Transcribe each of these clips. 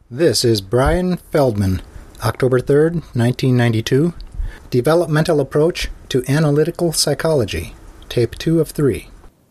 This is Brian Feldman, October 3rd, 1992, Developmental Approach to Analytical Psychology, Tape 2 of 3.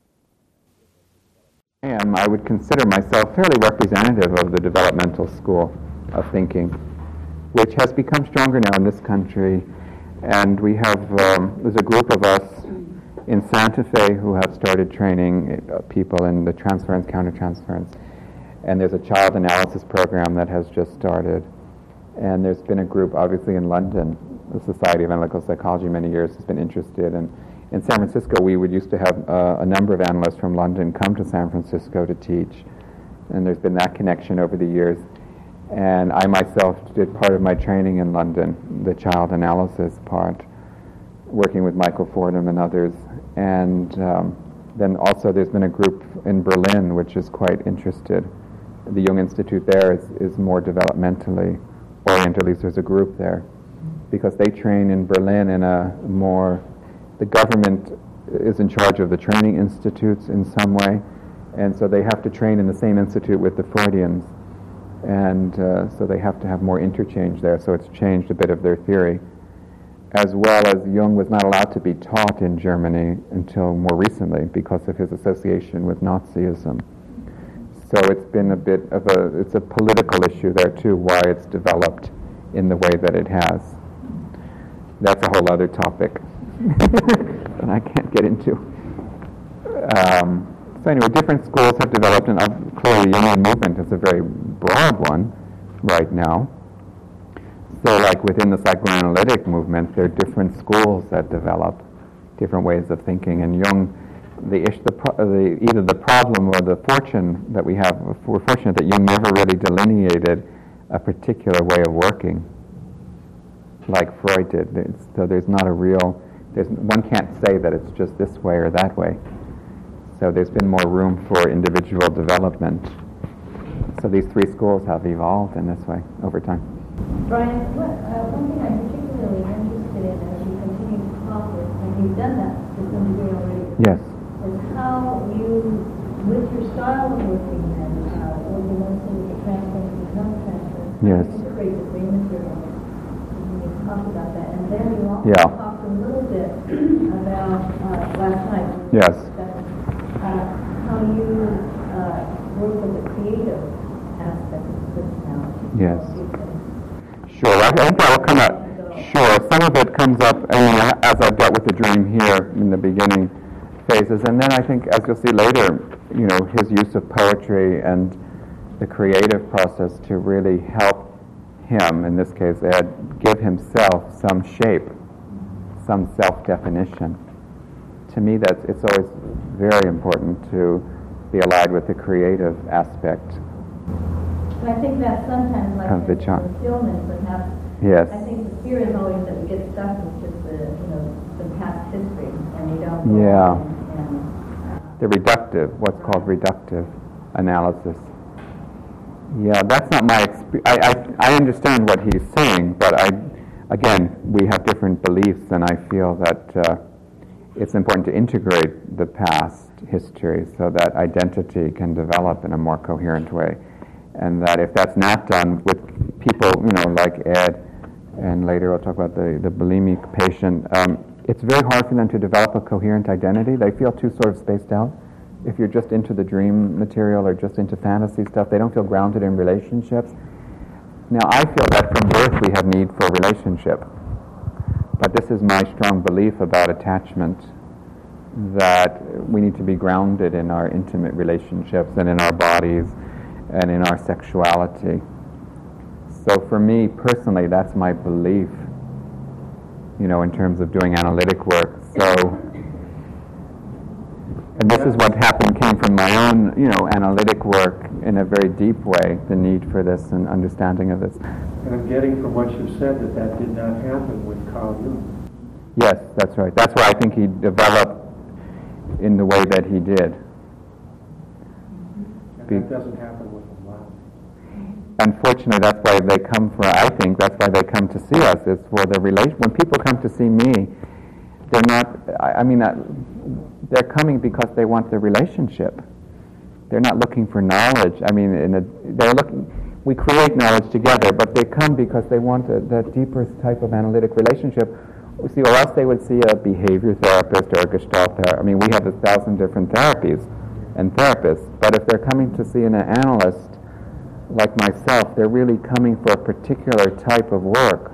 I would consider myself fairly representative of the developmental school of thinking, which has become stronger now in this country. And we have, there's a group of us in Santa Fe who have started training people in the transference, countertransference. And there's a child analysis program that has just started. And there's been a group, obviously, in London, the Society of Analytical Psychology, many years has been interested. And in San Francisco, we used to have a number of analysts from London come to San Francisco to teach. And there's been that connection over the years. And I myself did part of my training in London, the child analysis part, working with Michael Fordham and others. And then also there's been a group in Berlin which is quite interested. The Jung Institute there is more developmentally oriented, at least there's a group there, because they train in Berlin in a more, the government is in charge of the training institutes in some way, and so they have to train in the same institute with the Freudians, and so they have to have more interchange there, so it's changed a bit of their theory, as well as Jung was not allowed to be taught in Germany until more recently because of his association with Nazism. So it's been a bit of it's a political issue there too, why it's developed in the way that it has. That's a whole other topic that I can't get into. So anyway, different schools have developed, and clearly the Jungian movement is a very broad one right now. So like within the psychoanalytic movement, there are different schools that develop, different ways of thinking, and Jung, either the problem or the fortune that we have, we're fortunate that Jung never really delineated a particular way of working like Freud did. So there's not a real, one can't say that it's just this way or that way. So there's been more room for individual development. So these three schools have evolved in this way over time. Brian, one thing I'm particularly interested in as you continue to talk with, and you've done that to some degree already. Yes. Is how you, with your style of working and working mostly with the transference and countertransference, yes, integrate the brain material. You talked about that, and then you also talked a little bit about last night. Yes. How you work with the creative aspect of the personality. Yes. Sure. I think that will come up. Sure. Some of it comes up as I've dealt with the dream here in the beginning phases, and then I think, as you'll see later, his use of poetry and the creative process to really help him, in this case Ed, give himself some shape, some self-definition. To me, it's always very important to be allied with the creative aspect. And I think that sometimes, like of the fulfillment, perhaps. Yes. I think the fear is always that we get stuck with just the past history, and we don't. Yeah. The reductive, what's called reductive analysis. Yeah, that's not my experience. I understand what he's saying, but again, we have different beliefs, and I feel that it's important to integrate the past history so that identity can develop in a more coherent way. And that if that's not done with people, like Ed, and later I'll talk about the bulimic patient, it's very hard for them to develop a coherent identity. They feel too sort of spaced out. If you're just into the dream material or just into fantasy stuff, they don't feel grounded in relationships. Now, I feel that from birth we have need for relationship. But this is my strong belief about attachment, that we need to be grounded in our intimate relationships and in our bodies and in our sexuality. So for me, personally, that's my belief, in terms of doing analytic work. So, and this is what came from my own, analytic work in a very deep way, the need for this and understanding of this. And I'm getting from what you said that did not happen with Carl Jung. Yes, that's right. That's why I think he developed in the way that he did. And that doesn't happen with a lot. Unfortunately, that's why they come to see us, is for the relation. When people come to see me, they're not, they're coming because they want the relationship. They're not looking for knowledge. They're looking, we create knowledge together, but they come because they want that deeper type of analytic relationship. See, or else they would see a behavior therapist or a Gestalt therapist. I mean, we have 1,000 different therapies and therapists, but if they're coming to see an analyst like myself, they're really coming for a particular type of work.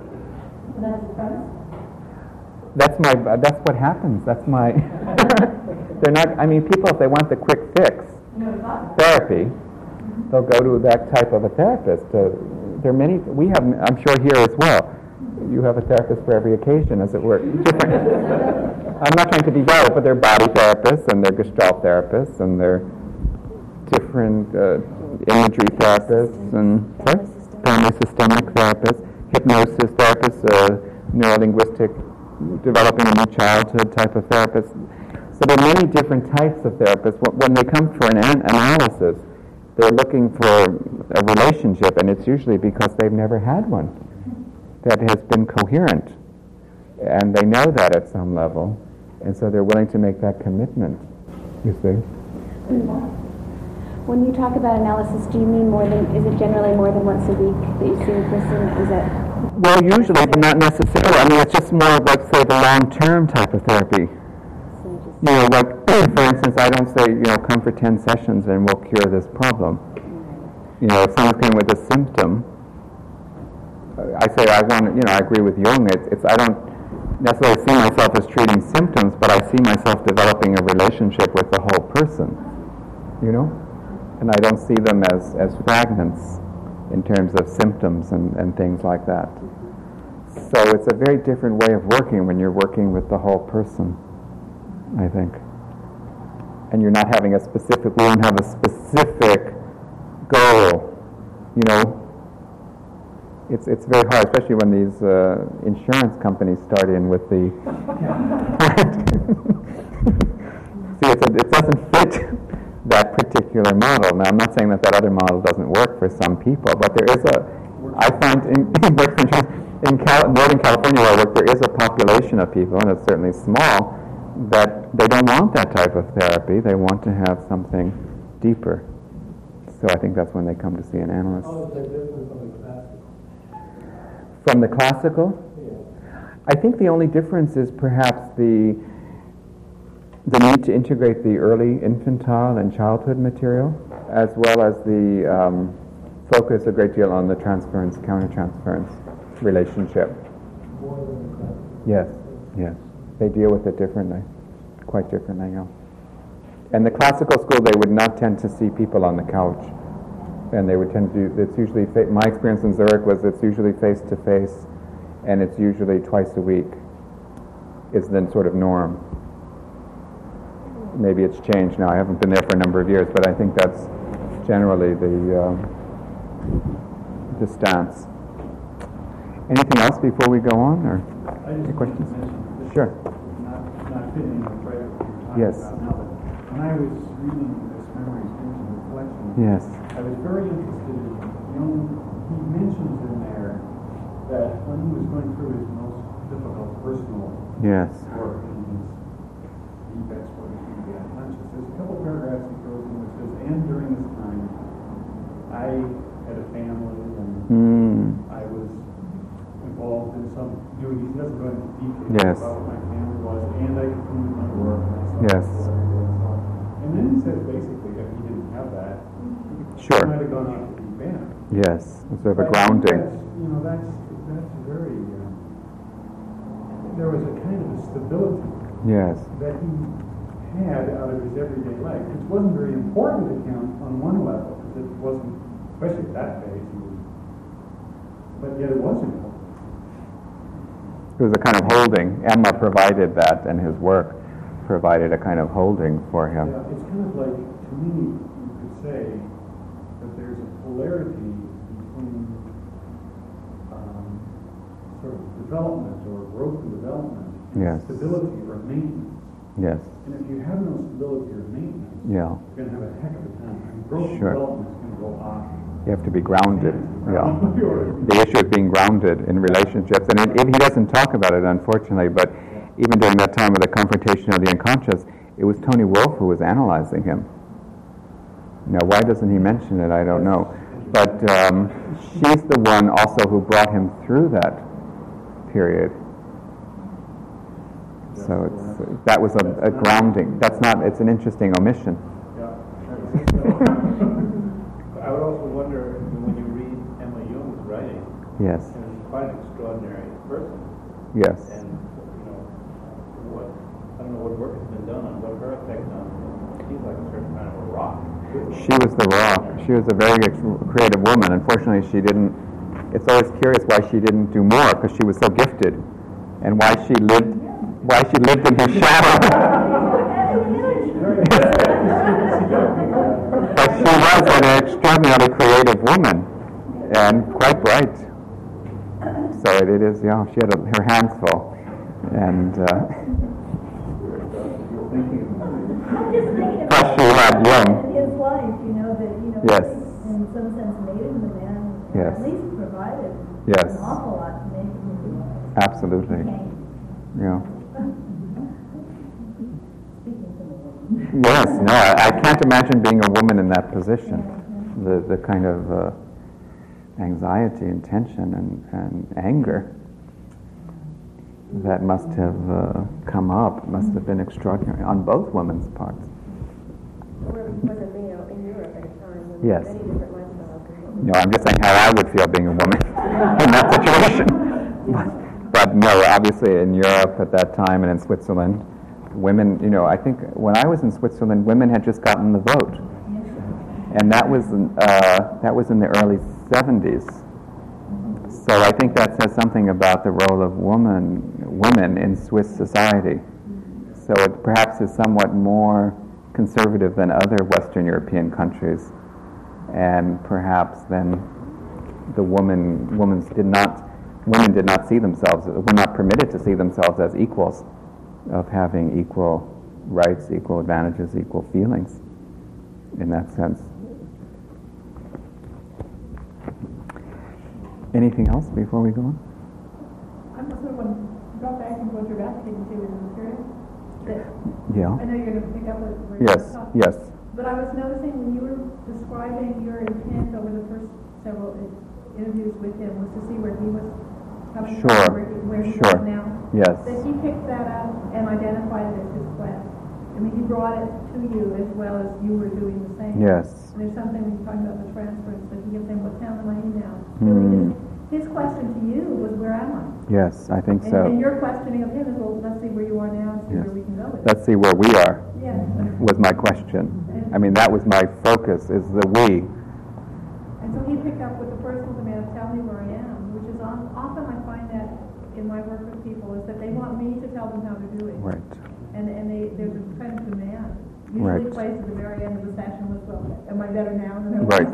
That's what happens. That's my. They're not. I mean, people, if they want the quick fix therapy, they'll go to that type of a therapist. There are many. We have. I'm sure here as well. You have a therapist for every occasion, as it were. I'm not trying to be vague, but they're body therapists and they're Gestalt therapists and they're different imagery therapists and family systemic therapists, hypnosis therapists, neurolinguistic, developing a new childhood type of therapists. So there are many different types of therapists. When they come for an analysis, they're looking for a relationship, and it's usually because they've never had one that has been coherent. And they know that at some level, and so they're willing to make that commitment, you see. When you talk about analysis, do you mean is it generally more than once a week that you see a person? Is that... Well, usually, but not necessarily. I mean, it's just more of, like, say, the long-term type of therapy. You know, like, for instance, I don't say, come for 10 sessions and we'll cure this problem. You know, if someone's coming with a symptom, I say I agree with Jung. I don't necessarily see myself as treating symptoms, but I see myself developing a relationship with the whole person, and I don't see them as fragments in terms of symptoms and things like that. So it's a very different way of working when you're working with the whole person, I think. And you're not having we don't have a specific goal, It's very hard, especially when these insurance companies start in with the... See, it doesn't fit that particular model. Now, I'm not saying that other model doesn't work for some people, but there is I find in Northern California where I work, there is a population of people, and it's certainly small, that they don't want that type of therapy. They want to have something deeper. So I think that's when they come to see an analyst. How is that different from the classical? From the classical? Yeah. I think the only difference is perhaps the need to integrate the early infantile and childhood material, as well as the focus a great deal on the transference, countertransference relationship. More than the classical? Yes. They deal with it differently, quite differently, yeah. And the classical school, they would not tend to see people on the couch. And they would tend to do, it's usually, my experience in Zurich was it's usually face-to-face, and it's usually twice a week is the sort of norm. Maybe it's changed now. I haven't been there for a number of years, but I think that's generally the stance. Anything else before we go on, or any questions? Sure. Not fitting in with what you're Yes. talking about now, but when I was reading this Memories, Dreams, and Reflections, Yes. I was very interested in Jung. He mentions in there that when he was going through his most difficult personal Yes. work and his deep exploration of the unconscious, there's a couple paragraphs he goes in which says, and during this time, I had a family and I was involved in some duties. He doesn't go into detail Yes. about what my family was, and I continued my work. And Yes. And then he says basically if he didn't have that, Sure. he might have gone out to the band. Yes. Sort of a grounding. That's very. There was a kind of a stability Yes. that he had out of his everyday life, which wasn't very important to him on one level, because it wasn't, especially at that phase, but yet it was important. It was a kind of holding. Emma provided that, and his work provided a kind of holding for him. Yeah, it's kind of like, to me, you could say that there's a polarity between sort of development or growth and development, and Yes. stability or maintenance. Yes. And if you have no stability or maintenance, Yeah. you're going to have a heck of a time. And growth and Sure. development is going to go off. You have to be grounded. Yeah. Or- The issue is being grounded in relationships, and he doesn't talk about it, unfortunately. But even during that time of the confrontation of the unconscious, it was Tony Wolff who was analyzing him. Now, why doesn't he mention it? I don't know. But she's the one also who brought him through that period. So that was a grounding. It's an interesting omission. Yeah. I would also wonder, when you read Emma Jung's writing, Yes. and she's quite an extraordinary person. Yes. And, I don't know what work has been done on what her effect on him. She's like a certain kind of a rock. She was the rock. She was a very creative woman. Unfortunately, she didn't. It's always curious why she didn't do more, because she was so gifted, and why she lived in his shadow. But she was an extraordinarily creative woman, and quite bright. So it is. Yeah, she had her hands full, and. Plus she had Jung. His life, that, Yes. in some sense made him the man, Yes. at least provided Yes. an awful lot to make him Absolutely. Yeah. Speaking to the woman. Yes. No, I can't imagine being a woman in that position. The kind of anxiety and tension and anger that must have come up, must have been extraordinary on both women's parts. Where he was a male in Europe at a time when Yes. many different lifestyles. No, I'm just saying how I would feel being a woman in that situation. But no, obviously in Europe at that time and in Switzerland, women, I think when I was in Switzerland, women had just gotten the vote. And that was in the early 70s. So I think that says something about the role of women in Swiss society. So it perhaps is somewhat more conservative than other Western European countries, and perhaps then women did not see themselves, were not permitted to see themselves as equals, of having equal rights, equal advantages, equal feelings in that sense. Anything else before we go on? I'm just going to drop back into what you're asking to in the material. Yeah. I know you're going to pick up where Yes. Yes. But I was noticing when you were describing your intent over the first several interviews with him was to see where he was coming Sure. from, where he Sure. was now. Yes. That he picked that up and identified it as his quest. I mean, he brought it to you as well as you were doing the same. Yes. And there's something when you're talking about the transference that he kept saying, what town am I in now? Really, his question to you was, where am I? Yes, I think so. And your questioning of him is, well, let's see where you are now and see Yes. where we can go with it. Let's see where we are, Yes. was my question. I mean, that was my focus, is the we. And so he picked up with the personal demand of tell me where I am, which is often I find that in my work with people is that they want me to tell them how to do it. Right. And there's a kind of demand. Usually Right. plays at the very end of the session was, well, am I better now than I was Right.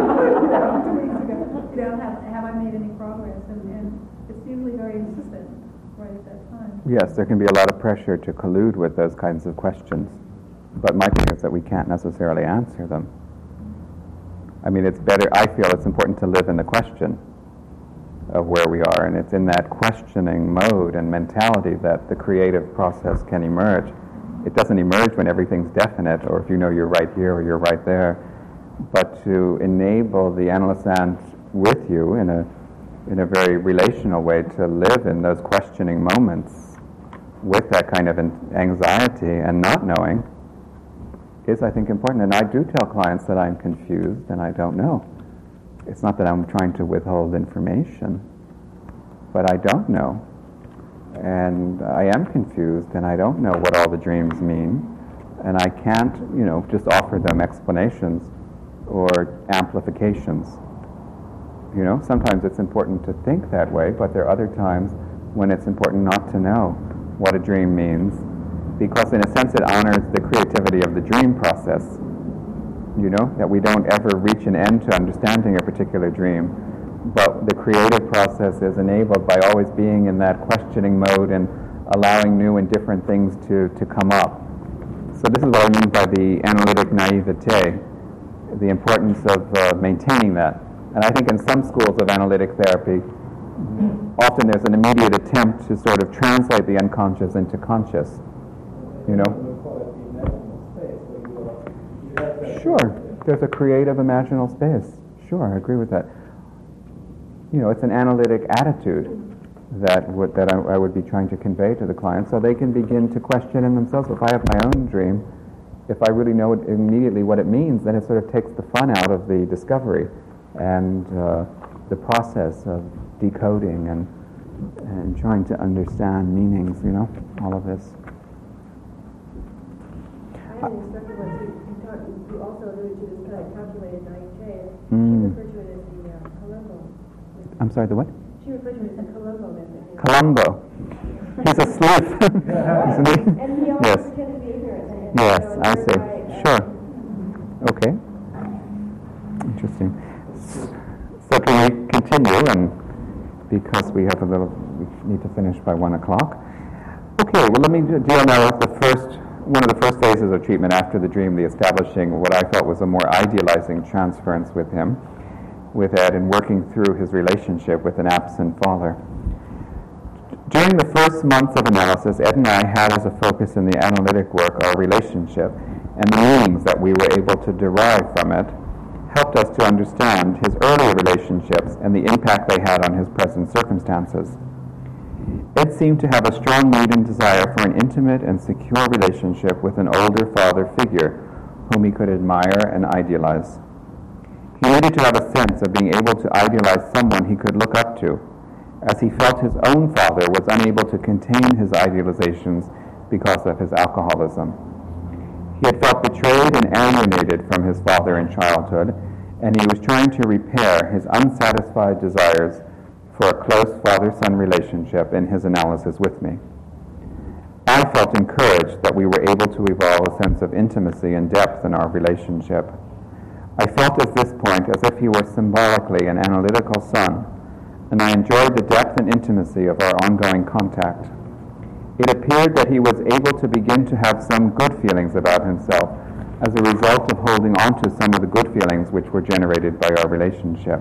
2 weeks ago? Have I made any progress? And it's usually very insistent right at that time. Yes, there can be a lot of pressure to collude with those kinds of questions. But my thing is that we can't necessarily answer them. I mean, I feel it's important to live in the question of where we are, and it's in that questioning mode and mentality that the creative process can emerge. It doesn't emerge when everything's definite, or if you know you're right here or you're right there, but to enable the analysand with you in a very relational way to live in those questioning moments with that kind of anxiety and not knowing is, I think, important. And I do tell clients that I'm confused and I don't know. It's not that I'm trying to withhold information, but I don't know. And I am confused and I don't know what all the dreams mean. And I can't, just offer them explanations or amplifications. Sometimes it's important to think that way, but there are other times when it's important not to know what a dream means, because in a sense it honors the creativity of the dream process. That we don't ever reach an end to understanding a particular dream, but the creative process is enabled by always being in that questioning mode and allowing new and different things to come up. So this is what I mean by the analytic naivete, the importance of maintaining that. And I think in some schools of analytic therapy, often there's an immediate attempt to sort of translate the unconscious into conscious. Sure, there's a creative imaginal space. sure, I agree with that. It's an analytic attitude that I would be trying to convey to the client, so they can begin to question in themselves. If I have my own dream, if I really know immediately what it means, then it sort of takes the fun out of the discovery and the process of decoding and trying to understand meanings, all of this. I had an instructor once who also alluded to this kind of calculated naivete. She referred to it as the Columbo. I'm sorry, the what? She referred to it as the Columbo method. Columbo. He's a sleuth, isn't he? And he always Yes. pretended to be ignorant. Yes, I see. Sure. Okay. Interesting. So can we continue? And because we need to finish by 1 o'clock. Okay. Well, let me deal now with one of the first phases of treatment after the dream, the establishing what I felt was a more idealizing transference with him, with Ed, and working through his relationship with an absent father. During the first months of analysis, Ed and I had as a focus in the analytic work our relationship, and the meanings that we were able to derive from it helped us to understand his earlier relationships and the impact they had on his present circumstances. Ed seemed to have a strong need and desire for an intimate and secure relationship with an older father figure whom he could admire and idealize. He needed to have a sense of being able to idealize someone he could look up to, as he felt his own father was unable to contain his idealizations because of his alcoholism. He had felt betrayed and alienated from his father in childhood, and he was trying to repair his unsatisfied desires for a close father-son relationship in his analysis with me. I felt encouraged that we were able to evolve a sense of intimacy and depth in our relationship. I felt at this point as if he were symbolically an analytical son, and I enjoyed the depth and intimacy of our ongoing contact. It appeared that he was able to begin to have some good feelings about himself as a result of holding on to some of the good feelings which were generated by our relationship.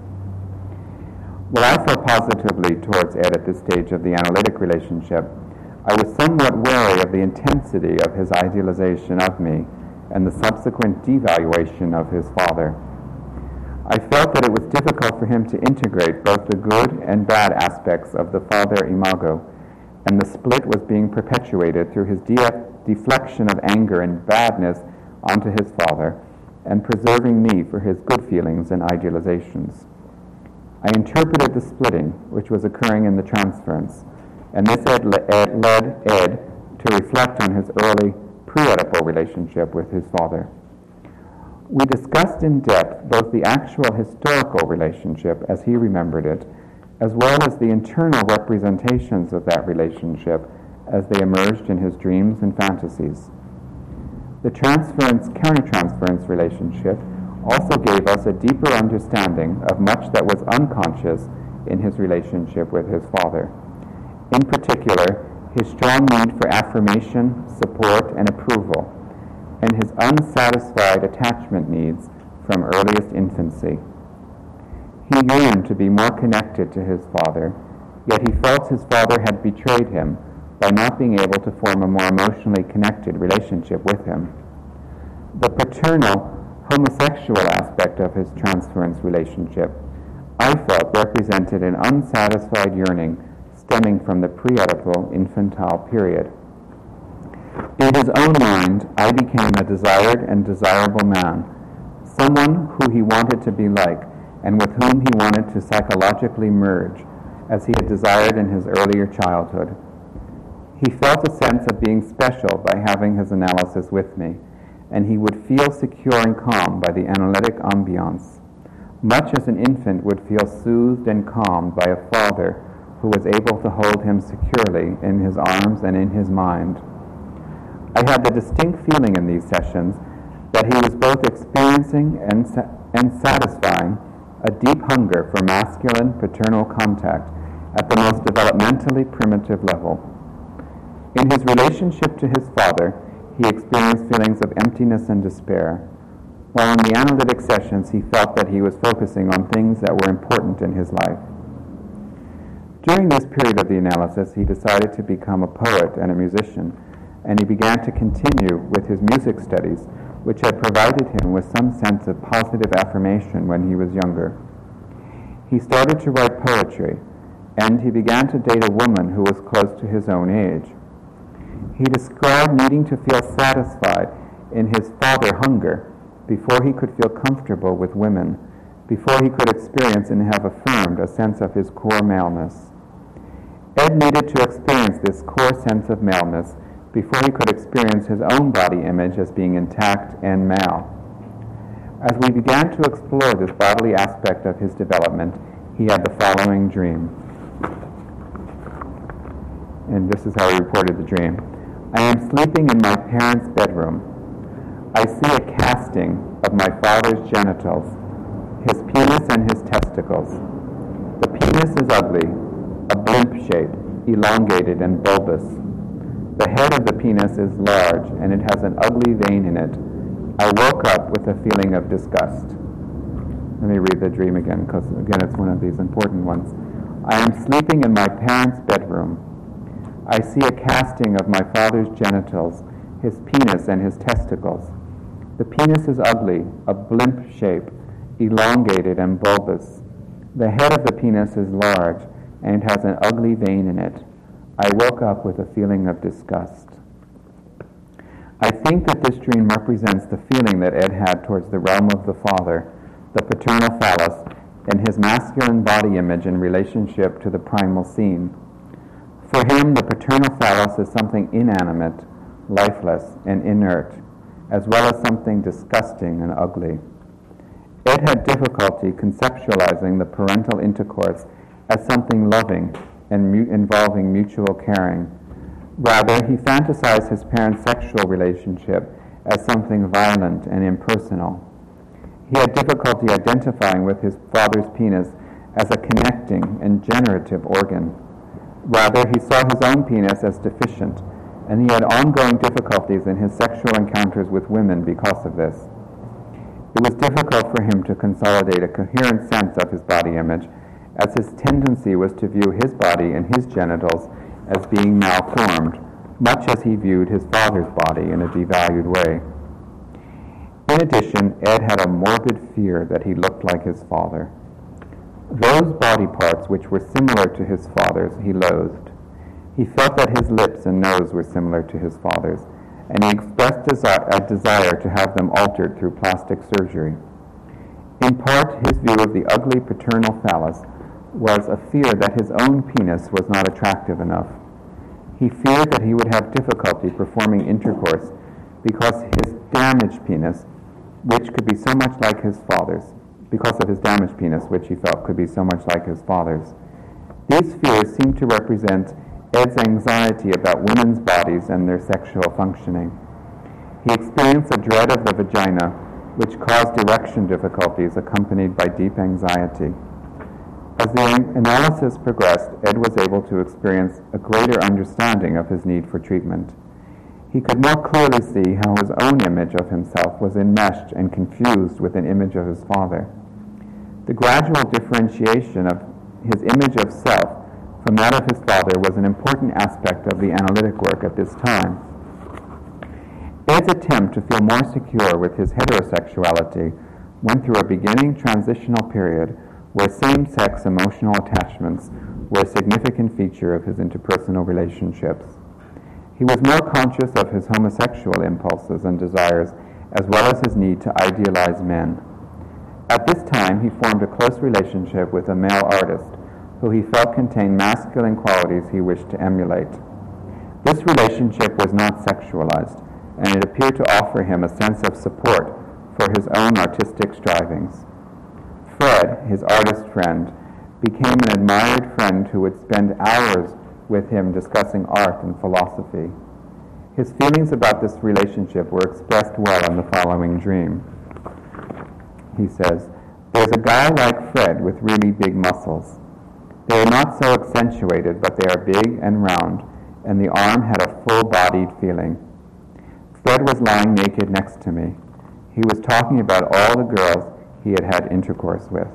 While I felt positively towards Ed at this stage of the analytic relationship, I was somewhat wary of the intensity of his idealization of me and the subsequent devaluation of his father. I felt that it was difficult for him to integrate both the good and bad aspects of the father imago, and the split was being perpetuated through his deflection of anger and badness onto his father, and preserving me for his good feelings and idealizations. I interpreted the splitting which was occurring in the transference, and this led Ed to reflect on his early pre-Oedipal relationship with his father. We discussed in depth both the actual historical relationship as he remembered it, as well as the internal representations of that relationship as they emerged in his dreams and fantasies. The transference-countertransference relationship also gave us a deeper understanding of much that was unconscious in his relationship with his father. In particular, his strong need for affirmation, support, and approval, and his unsatisfied attachment needs from earliest infancy. He yearned to be more connected to his father, yet he felt his father had betrayed him by not being able to form a more emotionally connected relationship with him. The paternal, homosexual aspect of his transference relationship, I felt, represented an unsatisfied yearning stemming from the pre-Oedipal infantile period. In his own mind, I became a desired and desirable man, someone who he wanted to be like, and with whom he wanted to psychologically merge, as he had desired in his earlier childhood. He felt a sense of being special by having his analysis with me, and he would feel secure and calm by the analytic ambiance, much as an infant would feel soothed and calmed by a father who was able to hold him securely in his arms and in his mind. I had the distinct feeling in these sessions that he was both experiencing and satisfying a deep hunger for masculine paternal contact at the most developmentally primitive level. In his relationship to his father, he experienced feelings of emptiness and despair, while in the analytic sessions he felt that he was focusing on things that were important in his life. During this period of the analysis, he decided to become a poet and a musician, and he began to continue with his music studies, which had provided him with some sense of positive affirmation when he was younger. He started to write poetry, and he began to date a woman who was close to his own age. He described needing to feel satisfied in his father hunger before he could feel comfortable with women, before he could experience and have affirmed a sense of his core maleness. Ed needed to experience this core sense of maleness before he could experience his own body image as being intact and male. As we began to explore this bodily aspect of his development, he had the following dream. And this is how he reported the dream. I am sleeping in my parents' bedroom. I see a casting of my father's genitals, his penis and his testicles. The penis is ugly, a blimp shape, elongated and bulbous. The head of the penis is large, and it has an ugly vein in it. I woke up with a feeling of disgust. Let me read the dream again, because again it's one of these important ones. I am sleeping in my parents' bedroom. I see a casting of my father's genitals, his penis and his testicles. The penis is ugly, a blimp shape, elongated and bulbous. The head of the penis is large, and it has an ugly vein in it. I woke up with a feeling of disgust. I think that this dream represents the feeling that Ed had towards the realm of the father, the paternal phallus, and his masculine body image in relationship to the primal scene. For him, the paternal phallus is something inanimate, lifeless, and inert, as well as something disgusting and ugly. Ed had difficulty conceptualizing the parental intercourse as something loving and involving mutual caring. Rather, he fantasized his parents' sexual relationship as something violent and impersonal. He had difficulty identifying with his father's penis as a connecting and generative organ. Rather, he saw his own penis as deficient, and he had ongoing difficulties in his sexual encounters with women because of this. It was difficult for him to consolidate a coherent sense of his body image, as his tendency was to view his body and his genitals as being malformed, much as he viewed his father's body in a devalued way. In addition, Ed had a morbid fear that he looked like his father. Those body parts which were similar to his father's he loathed. He felt that his lips and nose were similar to his father's, and he expressed a desire to have them altered through plastic surgery. In part, his view of the ugly paternal phallus was a fear that his own penis was not attractive enough. He feared that he would have difficulty performing intercourse because his damaged penis, which could be so much like his father's, because of his damaged penis, which he felt could be so much like his father's. These fears seemed to represent Ed's anxiety about women's bodies and their sexual functioning. He experienced a dread of the vagina, which caused erection difficulties accompanied by deep anxiety. As the analysis progressed, Ed was able to experience a greater understanding of his need for treatment. He could more clearly see how his own image of himself was enmeshed and confused with an image of his father. The gradual differentiation of his image of self from that of his father was an important aspect of the analytic work at this time. Ed's attempt to feel more secure with his heterosexuality went through a beginning transitional period where same-sex emotional attachments were a significant feature of his interpersonal relationships. He was more conscious of his homosexual impulses and desires, as well as his need to idealize men. At this time, he formed a close relationship with a male artist who he felt contained masculine qualities he wished to emulate. This relationship was not sexualized, and it appeared to offer him a sense of support for his own artistic strivings. Fred, his artist friend, became an admired friend who would spend hours with him discussing art and philosophy. His feelings about this relationship were expressed well in the following dream. He says, "There's a guy like Fred with really big muscles. They are not so accentuated, but they are big and round, and the arm had a full-bodied feeling. Fred was lying naked next to me. He was talking about all the girls he had had intercourse with."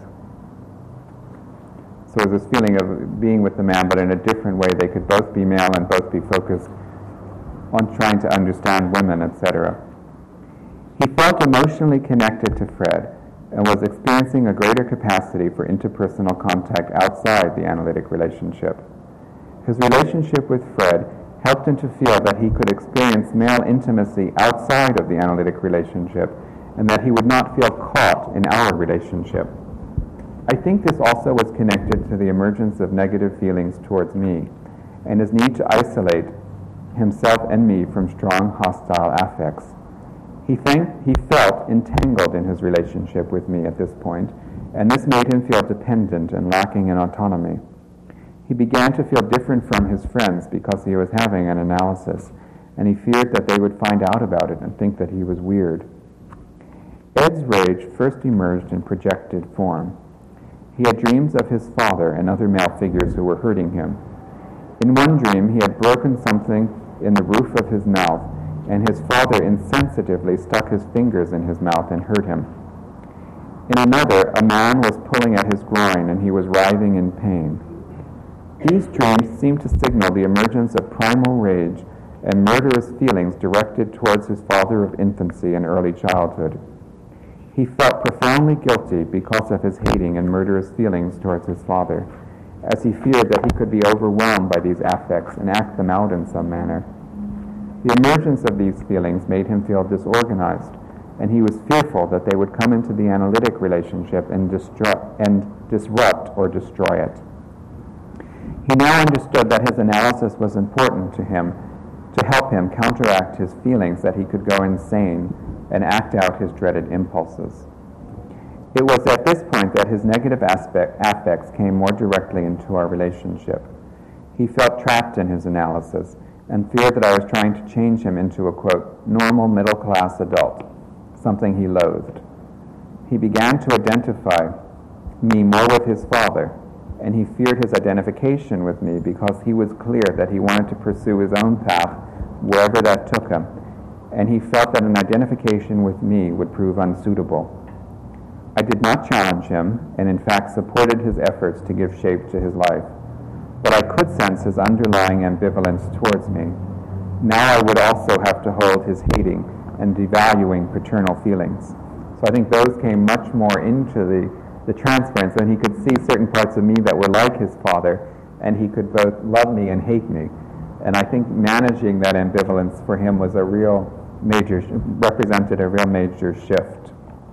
So there's this feeling of being with the man, but in a different way. They could both be male and both be focused on trying to understand women, etc. He felt emotionally connected to Fred and was experiencing a greater capacity for interpersonal contact outside the analytic relationship. His relationship with Fred helped him to feel that he could experience male intimacy outside of the analytic relationship and that he would not feel caught in our relationship. I think this also was connected to the emergence of negative feelings towards me and his need to isolate himself and me from strong hostile affects. He felt entangled in his relationship with me at this point, and this made him feel dependent and lacking in autonomy. He began to feel different from his friends because he was having an analysis, and he feared that they would find out about it and think that he was weird. Ed's rage first emerged in projected form. He had dreams of his father and other male figures who were hurting him. In one dream, he had broken something in the roof of his mouth, and his father insensitively stuck his fingers in his mouth and hurt him. In another, a man was pulling at his groin, and he was writhing in pain. These dreams seemed to signal the emergence of primal rage and murderous feelings directed towards his father of infancy and early childhood. He felt profoundly guilty because of his hating and murderous feelings towards his father, as he feared that he could be overwhelmed by these affects and act them out in some manner. The emergence of these feelings made him feel disorganized, and he was fearful that they would come into the analytic relationship and disrupt or destroy it. He now understood that his analysis was important to him to help him counteract his feelings that he could go insane and act out his dreaded impulses. It was at this point that his negative affects came more directly into our relationship. He felt trapped in his analysis and feared that I was trying to change him into a, quote, normal middle-class adult, something he loathed. He began to identify me more with his father, and he feared his identification with me because he was clear that he wanted to pursue his own path wherever that took him, and he felt that an identification with me would prove unsuitable. I did not challenge him, and in fact supported his efforts to give shape to his life, but I could sense his underlying ambivalence towards me. Now I would also have to hold his hating and devaluing paternal feelings. So I think those came much more into the transference, and he could see certain parts of me that were like his father, and he could both love me and hate me. And I think managing that ambivalence for him was represented a real major shift.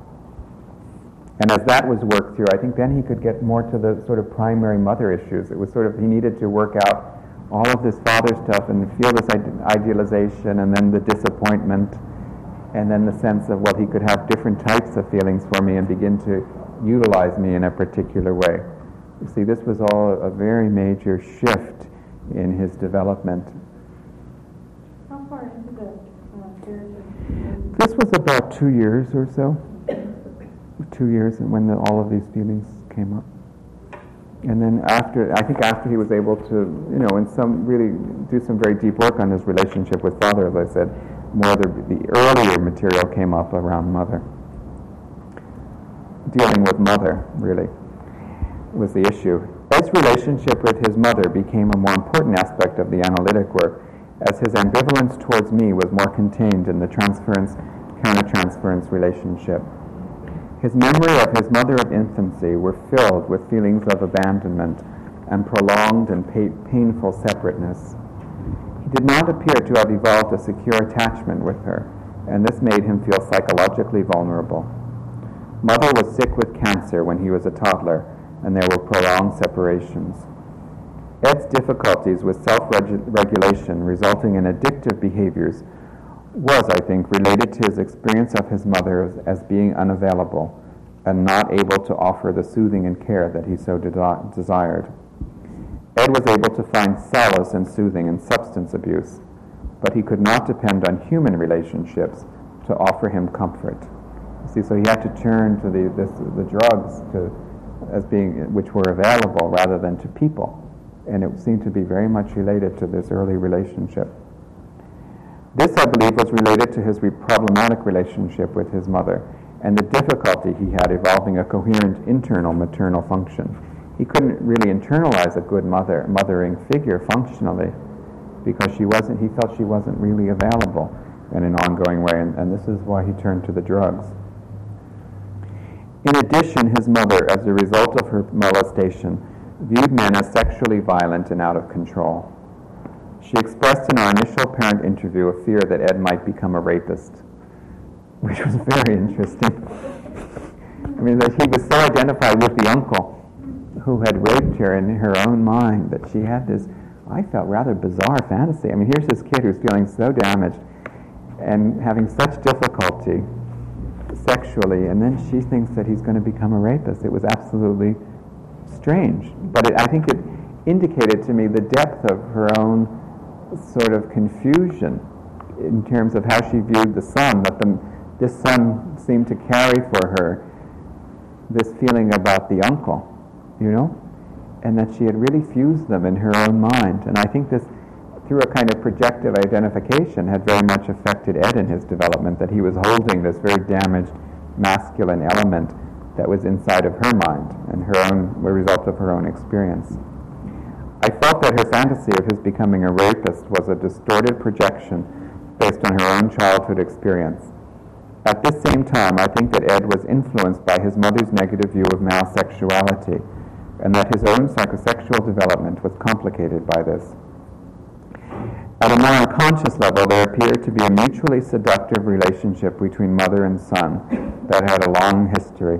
And as that was worked through, I think then he could get more to the sort of primary mother issues. It was sort of, he needed to work out all of this father stuff and feel this idealization, and then the disappointment, and then the sense of, well, he could have different types of feelings for me and begin to utilize me in a particular way. You see, this was all a very major shift in his development. How far into the spiritual? This was about 2 years or so. 2 years when all of these feelings came up. And then after he was able to, really do some very deep work on his relationship with father, as I said, more the earlier material came up around mother. Dealing with mother, really, was the issue. Ed's relationship with his mother became a more important aspect of the analytic work, as his ambivalence towards me was more contained in the transference-countertransference relationship. His memory of his mother of infancy were filled with feelings of abandonment and prolonged and painful separateness. He did not appear to have evolved a secure attachment with her, and this made him feel psychologically vulnerable. Mother was sick with cancer when he was a toddler, and there were prolonged separations. Ed's difficulties with self-regulation resulting in addictive behaviors was, I think, related to his experience of his mother as being unavailable and not able to offer the soothing and care that he so desired. Ed was able to find solace and soothing in substance abuse, but he could not depend on human relationships to offer him comfort. See, so he had to turn to the drugs which were available rather than to people, and it seemed to be very much related to this early relationship. This, I believe, was related to his problematic relationship with his mother and the difficulty he had evolving a coherent internal maternal function. He couldn't really internalize a good mothering figure functionally because he felt she wasn't really available. in an ongoing way, and this is why he turned to the drugs. In addition, his mother, as a result of her molestation, viewed men as sexually violent and out of control. She expressed in our initial parent interview a fear that Ed might become a rapist, which was very interesting. I mean, that he was so identified with the uncle who had raped her in her own mind that she had this, I felt, rather bizarre fantasy. I mean, here's this kid who's feeling so damaged and having such difficulty sexually, and then she thinks that he's going to become a rapist. It was absolutely strange. But I think it indicated to me the depth of her own sort of confusion in terms of how she viewed the son, that this son seemed to carry for her this feeling about the uncle, you know, and that she had really fused them in her own mind. And I think this, through a kind of projective identification, had very much affected Ed in his development, that he was holding this very damaged masculine element that was inside of her mind and her own, a result of her own experience. I felt that her fantasy of his becoming a rapist was a distorted projection based on her own childhood experience. At this same time, I think that Ed was influenced by his mother's negative view of male sexuality, and that his own psychosexual development was complicated by this. At a more unconscious level, there appeared to be a mutually seductive relationship between mother and son that had a long history.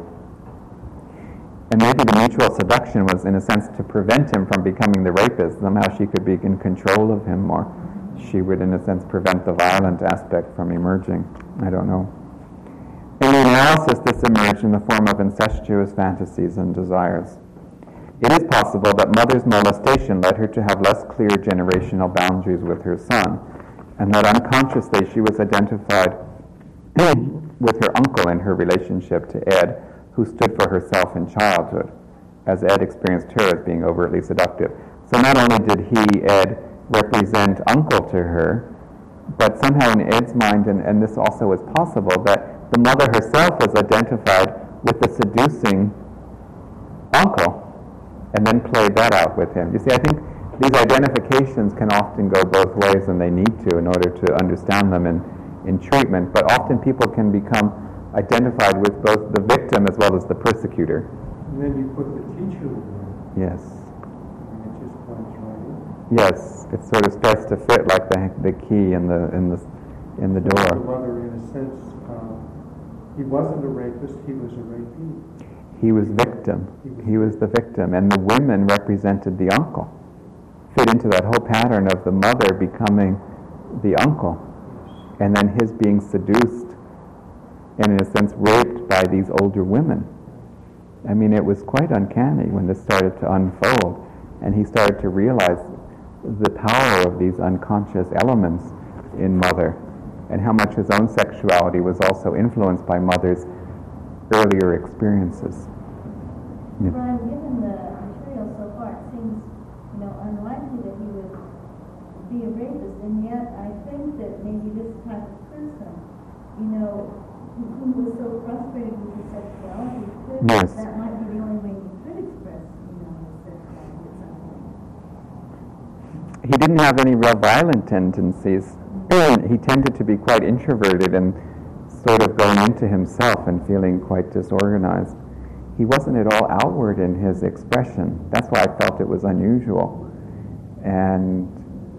And maybe the mutual seduction was, in a sense, to prevent him from becoming the rapist. Somehow she could be in control of him, or she would, in a sense, prevent the violent aspect from emerging. I don't know. In the analysis, this emerged in the form of incestuous fantasies and desires. It is possible that mother's molestation led her to have less clear generational boundaries with her son, and that unconsciously she was identified with her uncle in her relationship to Ed, who stood for herself in childhood, as Ed experienced her as being overtly seductive. So not only did he, Ed, represent uncle to her, but somehow in Ed's mind, and this also is possible, that the mother herself was identified with the seducing uncle, and then played that out with him. You see, I think these identifications can often go both ways, and they need to in order to understand them in treatment, but often people can become identified with both the victim as well as the persecutor. And then you put the teacher in there. Yes. And it just points right in. Yes, it sort of starts to fit like the key in the door. The mother, in a sense, he wasn't a rapist, he was a rapee. He was victim. He was the victim, and the women represented the uncle. Fit into that whole pattern of the mother becoming the uncle, and then his being seduced and, in a sense, raped by these older women. I mean, it was quite uncanny when this started to unfold, and he started to realize the power of these unconscious elements in mother, and how much his own sexuality was also influenced by mother's earlier experiences. Yeah. Brian, given the material so far, it seems, unlikely that he would be a rapist, and yet I think that maybe this type of person, who was so frustrated with his sexuality, that might be the only way he could express, his sexuality at some point. He didn't have any real violent tendencies. He tended to be quite introverted and sort of going into himself and feeling quite disorganized. He wasn't at all outward in his expression. That's why I felt it was unusual. And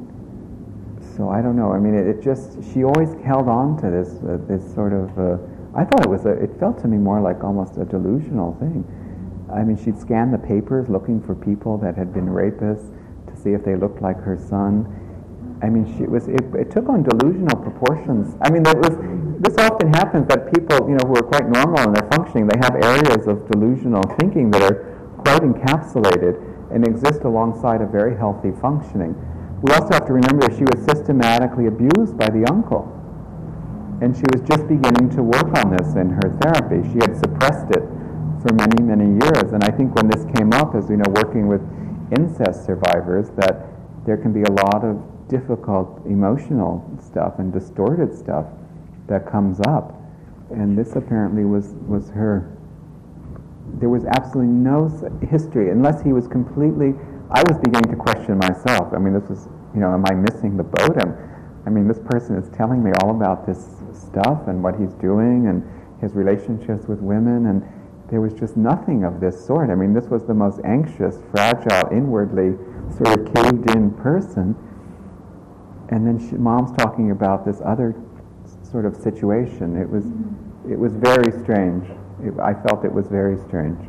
so I don't know. I mean, she always held on to this sort of, I thought it felt to me more like almost a delusional thing. I mean, she'd scan the papers looking for people that had been rapists to see if they looked like her son. I mean, it took on delusional proportions. I mean, this often happens that people, who are quite normal in their functioning, they have areas of delusional thinking that are quite encapsulated and exist alongside a very healthy functioning. We also have to remember she was systematically abused by the uncle. And she was just beginning to work on this in her therapy. She had suppressed it for many, many years. And I think when this came up as, working with incest survivors, that there can be a lot of difficult emotional stuff and distorted stuff that comes up. And this apparently was her. There was absolutely no history, unless he was completely, I was beginning to question myself. I mean, this was, am I missing the boat? I mean, this person is telling me all about this stuff and what he's doing and his relationships with women, and there was just nothing of this sort. I mean, this was the most anxious, fragile, inwardly sort of caved-in person. And then Mom's talking about this other sort of situation. It was very strange. I felt it was very strange.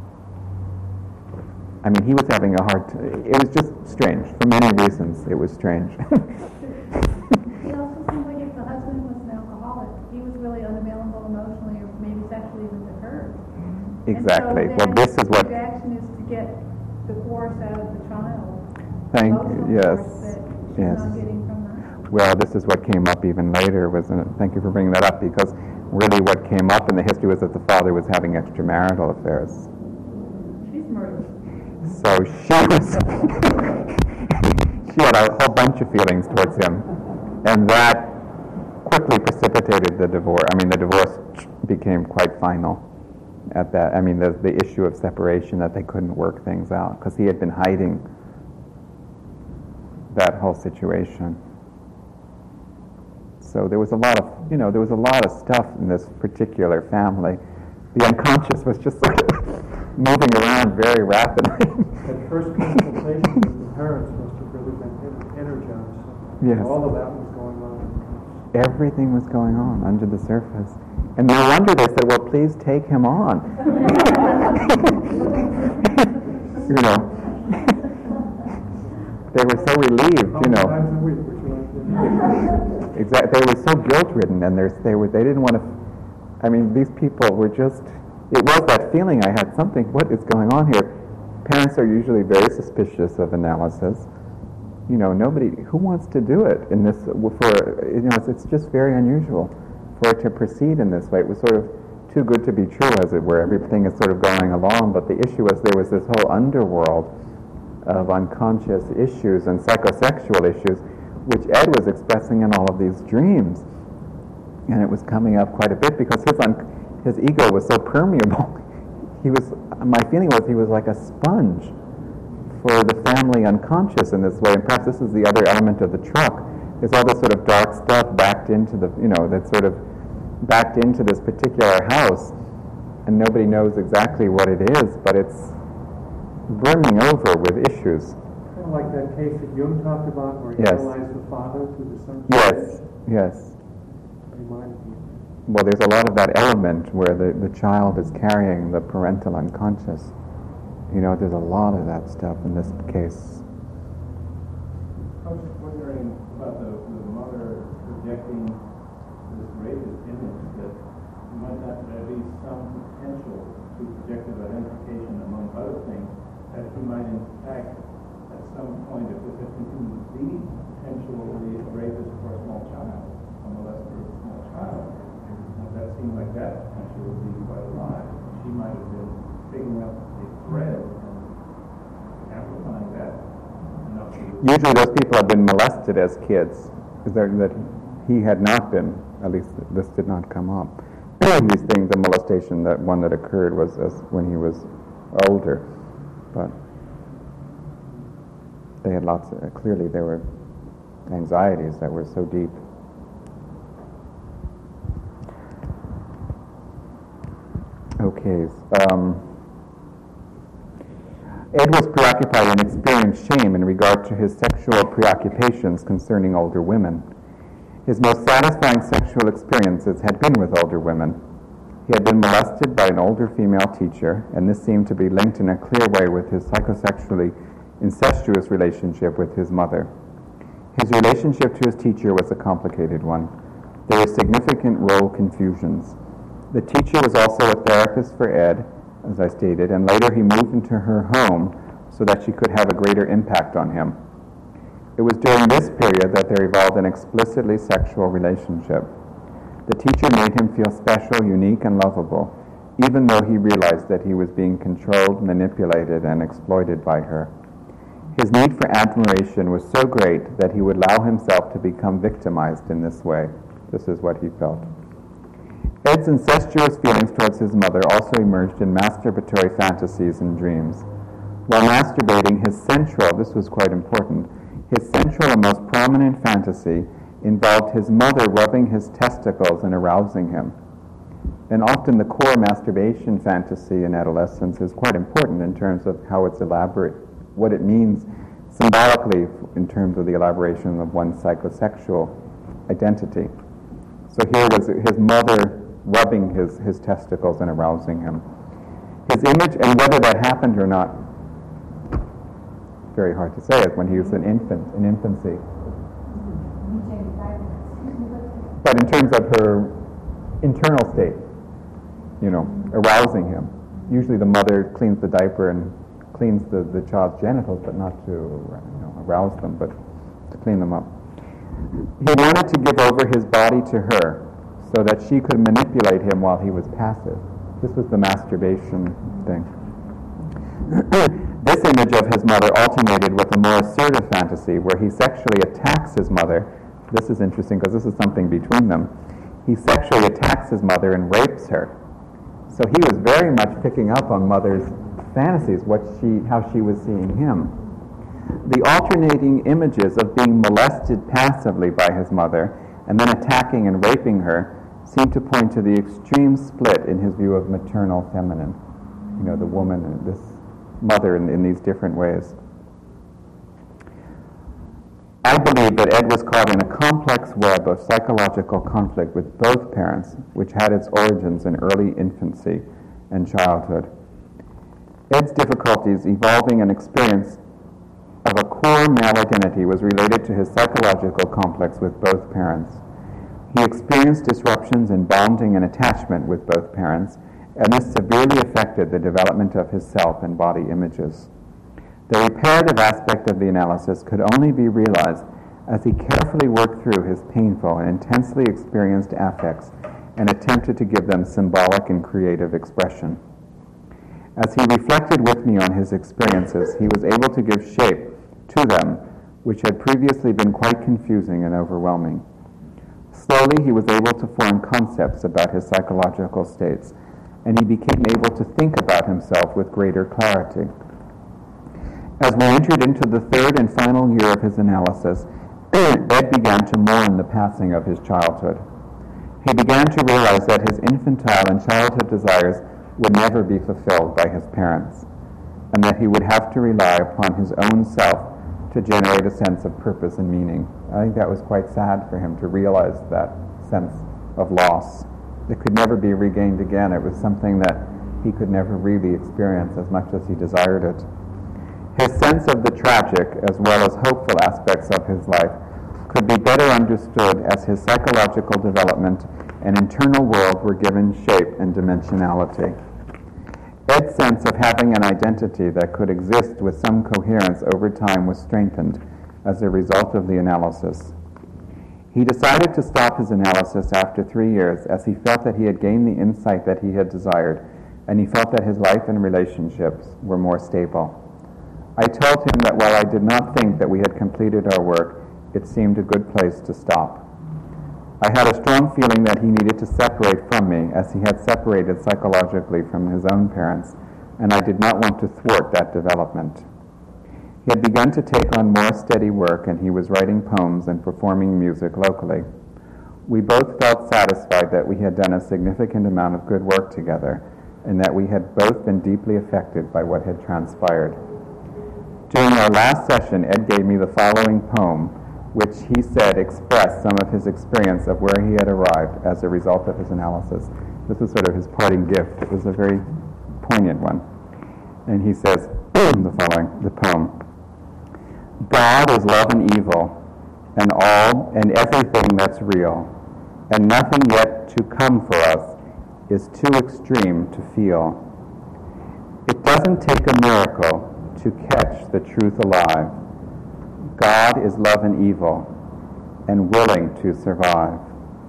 I mean, he was having a hard time. It was just strange. For many reasons, it was strange. It also seemed like if the husband was an alcoholic, he was really unavailable emotionally or maybe sexually even to her. Exactly. And so Well, this is what... the reaction is to get the force out of the child. Thank you. Emotional Yes. force that she's Yes. not getting from that. Well, this is what came up even later. Thank you for bringing that up, because really what came up in the history was that the father was having extramarital affairs. She's murdered. So she had a whole bunch of feelings towards him, and that quickly precipitated the divorce. I mean, the divorce became quite final at that. I mean, the issue of separation, that they couldn't work things out because he had been hiding that whole situation. So there was a lot of, there was a lot of stuff in this particular family. The unconscious was just sort of moving around very rapidly. That first consultation with the parents must have really been energized. Yes. All of that was going on. Everything was going on under the surface. And no wonder they said, well, please take him on. They were so relieved, How many times a week would you like to? Exactly. They were so guilt-ridden, and they didn't want to. I mean, these people were just. It was that feeling I had. What is going on here? Parents are usually very suspicious of analysis. Nobody who wants to do it in this. It's just very unusual for it to proceed in this way. It was sort of too good to be true, as it were. Everything is sort of going along, but the issue was there was this whole underworld of unconscious issues and psychosexual issues, which Ed was expressing in all of these dreams. And it was coming up quite a bit because his ego was so permeable. My feeling was he was like a sponge for the family unconscious in this way. And perhaps this is the other element of the truck. There's all this sort of dark stuff backed into that's sort of backed into this particular house, and nobody knows exactly what it is, but it's brimming over with issues. Kind of like that case that Jung talked about where he Yes. analyzed the father through the son. Yes. Reminded me. Well, there's a lot of that element where the child is carrying the parental unconscious. There's a lot of that stuff in this case. I was just wondering about the mother projecting this rapist image, that might not there be some potential to projective identification among other things, that he might in fact at some point, if this continues to be potentially a rapist for a small child, a molester of a small child, that seemed like that potential would be quite alive. She might have been picking up a thread and amplifying that enough to... Usually those people have been molested as kids. That he had not been, at least this did not come up. These things, the molestation, that one that occurred was when he was older. But they had clearly there were anxieties that were so deep. Okay. Ed was preoccupied and experienced shame in regard to his sexual preoccupations concerning older women. His most satisfying sexual experiences had been with older women. He had been molested by an older female teacher, and this seemed to be linked in a clear way with his psychosexually incestuous relationship with his mother. His relationship to his teacher was a complicated one. There were significant role confusions. The teacher was also a therapist for Ed, as I stated, and later he moved into her home so that she could have a greater impact on him. It was during this period that there evolved an explicitly sexual relationship. The teacher made him feel special, unique, and lovable, even though he realized that he was being controlled, manipulated, and exploited by her. His need for admiration was so great that he would allow himself to become victimized in this way. This is what he felt. Ed's incestuous feelings towards his mother also emerged in masturbatory fantasies and dreams. While masturbating, this was quite important, his central and most prominent fantasy involved his mother rubbing his testicles and arousing him. And often the core masturbation fantasy in adolescence is quite important in terms of how it's elaborate, what it means symbolically in terms of the elaboration of one's psychosexual identity. So here was his mother rubbing his testicles and arousing him. His image, and whether that happened or not, very hard to say, is when he was an infant, in infancy. But in terms of her internal state, arousing him. Usually the mother cleans the diaper and cleans the child's genitals, but not to arouse them, but to clean them up. He wanted to give over his body to her so that she could manipulate him while he was passive. This was the masturbation thing. This image of his mother alternated with a more assertive fantasy where he sexually attacks his mother. This is interesting because this is something between them. He sexually attacks his mother and rapes her. So he was very much picking up on mother's fantasies, how she was seeing him. The alternating images of being molested passively by his mother and then attacking and raping her seem to point to the extreme split in his view of maternal feminine. The woman and this mother in these different ways. I believe that Ed was caught in a complex web of psychological conflict with both parents, which had its origins in early infancy and childhood. Ed's difficulties evolving an experience of a core male identity was related to his psychological complex with both parents. He experienced disruptions in bonding and attachment with both parents, and this severely affected the development of his self and body images. The reparative aspect of the analysis could only be realized as he carefully worked through his painful and intensely experienced affects and attempted to give them symbolic and creative expression. As he reflected with me on his experiences, he was able to give shape to them, which had previously been quite confusing and overwhelming. Slowly, he was able to form concepts about his psychological states, and he became able to think about himself with greater clarity. As we entered into the third and final year of his analysis, Ed began to mourn the passing of his childhood. He began to realize that his infantile and childhood desires would never be fulfilled by his parents, and that he would have to rely upon his own self to generate a sense of purpose and meaning. I think that was quite sad for him to realize that sense of loss. It could never be regained again. It was something that he could never really experience as much as he desired it. His sense of the tragic as well as hopeful aspects of his life could be better understood as his psychological development and internal world were given shape and dimensionality. Ed's sense of having an identity that could exist with some coherence over time was strengthened as a result of the analysis. He decided to stop his analysis after 3 years as he felt that he had gained the insight that he had desired, and he felt that his life and relationships were more stable. I told him that while I did not think that we had completed our work, it seemed a good place to stop. I had a strong feeling that he needed to separate from me as he had separated psychologically from his own parents, and I did not want to thwart that development. He had begun to take on more steady work, and he was writing poems and performing music locally. We both felt satisfied that we had done a significant amount of good work together, and that we had both been deeply affected by what had transpired. During our last session, Ed gave me the following poem, which he said expressed some of his experience of where he had arrived as a result of his analysis. This was sort of his parting gift. It was a very poignant one. And he says the following, the poem: God is love and evil, and all and everything that's real, and nothing yet to come for us is too extreme to feel. It doesn't take a miracle to catch the truth alive. God is love and evil, and willing to survive.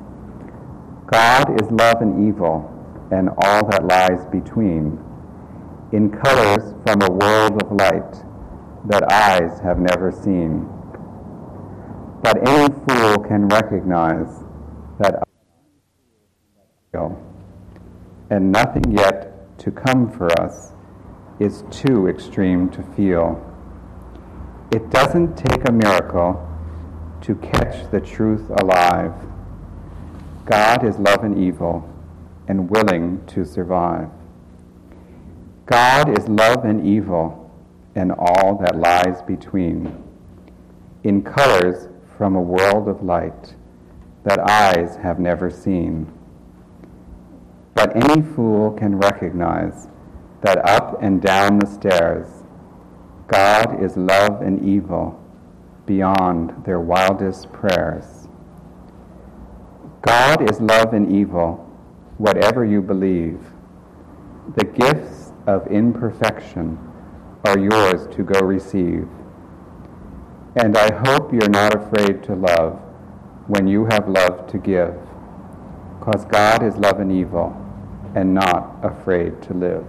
God is love and evil, and all that lies between, in colors from a world of light that eyes have never seen. But any fool can recognize that and nothing yet to come for us is too extreme to feel. It doesn't take a miracle to catch the truth alive. God is love and evil, and willing to survive. God is love and evil, and all that lies between, in colors from a world of light that eyes have never seen. But any fool can recognize that up and down the stairs, God is love and evil beyond their wildest prayers. God is love and evil, whatever you believe. The gifts of imperfection are yours to go receive. And I hope you're not afraid to love when you have love to give, 'cause God is love and evil and not afraid to live.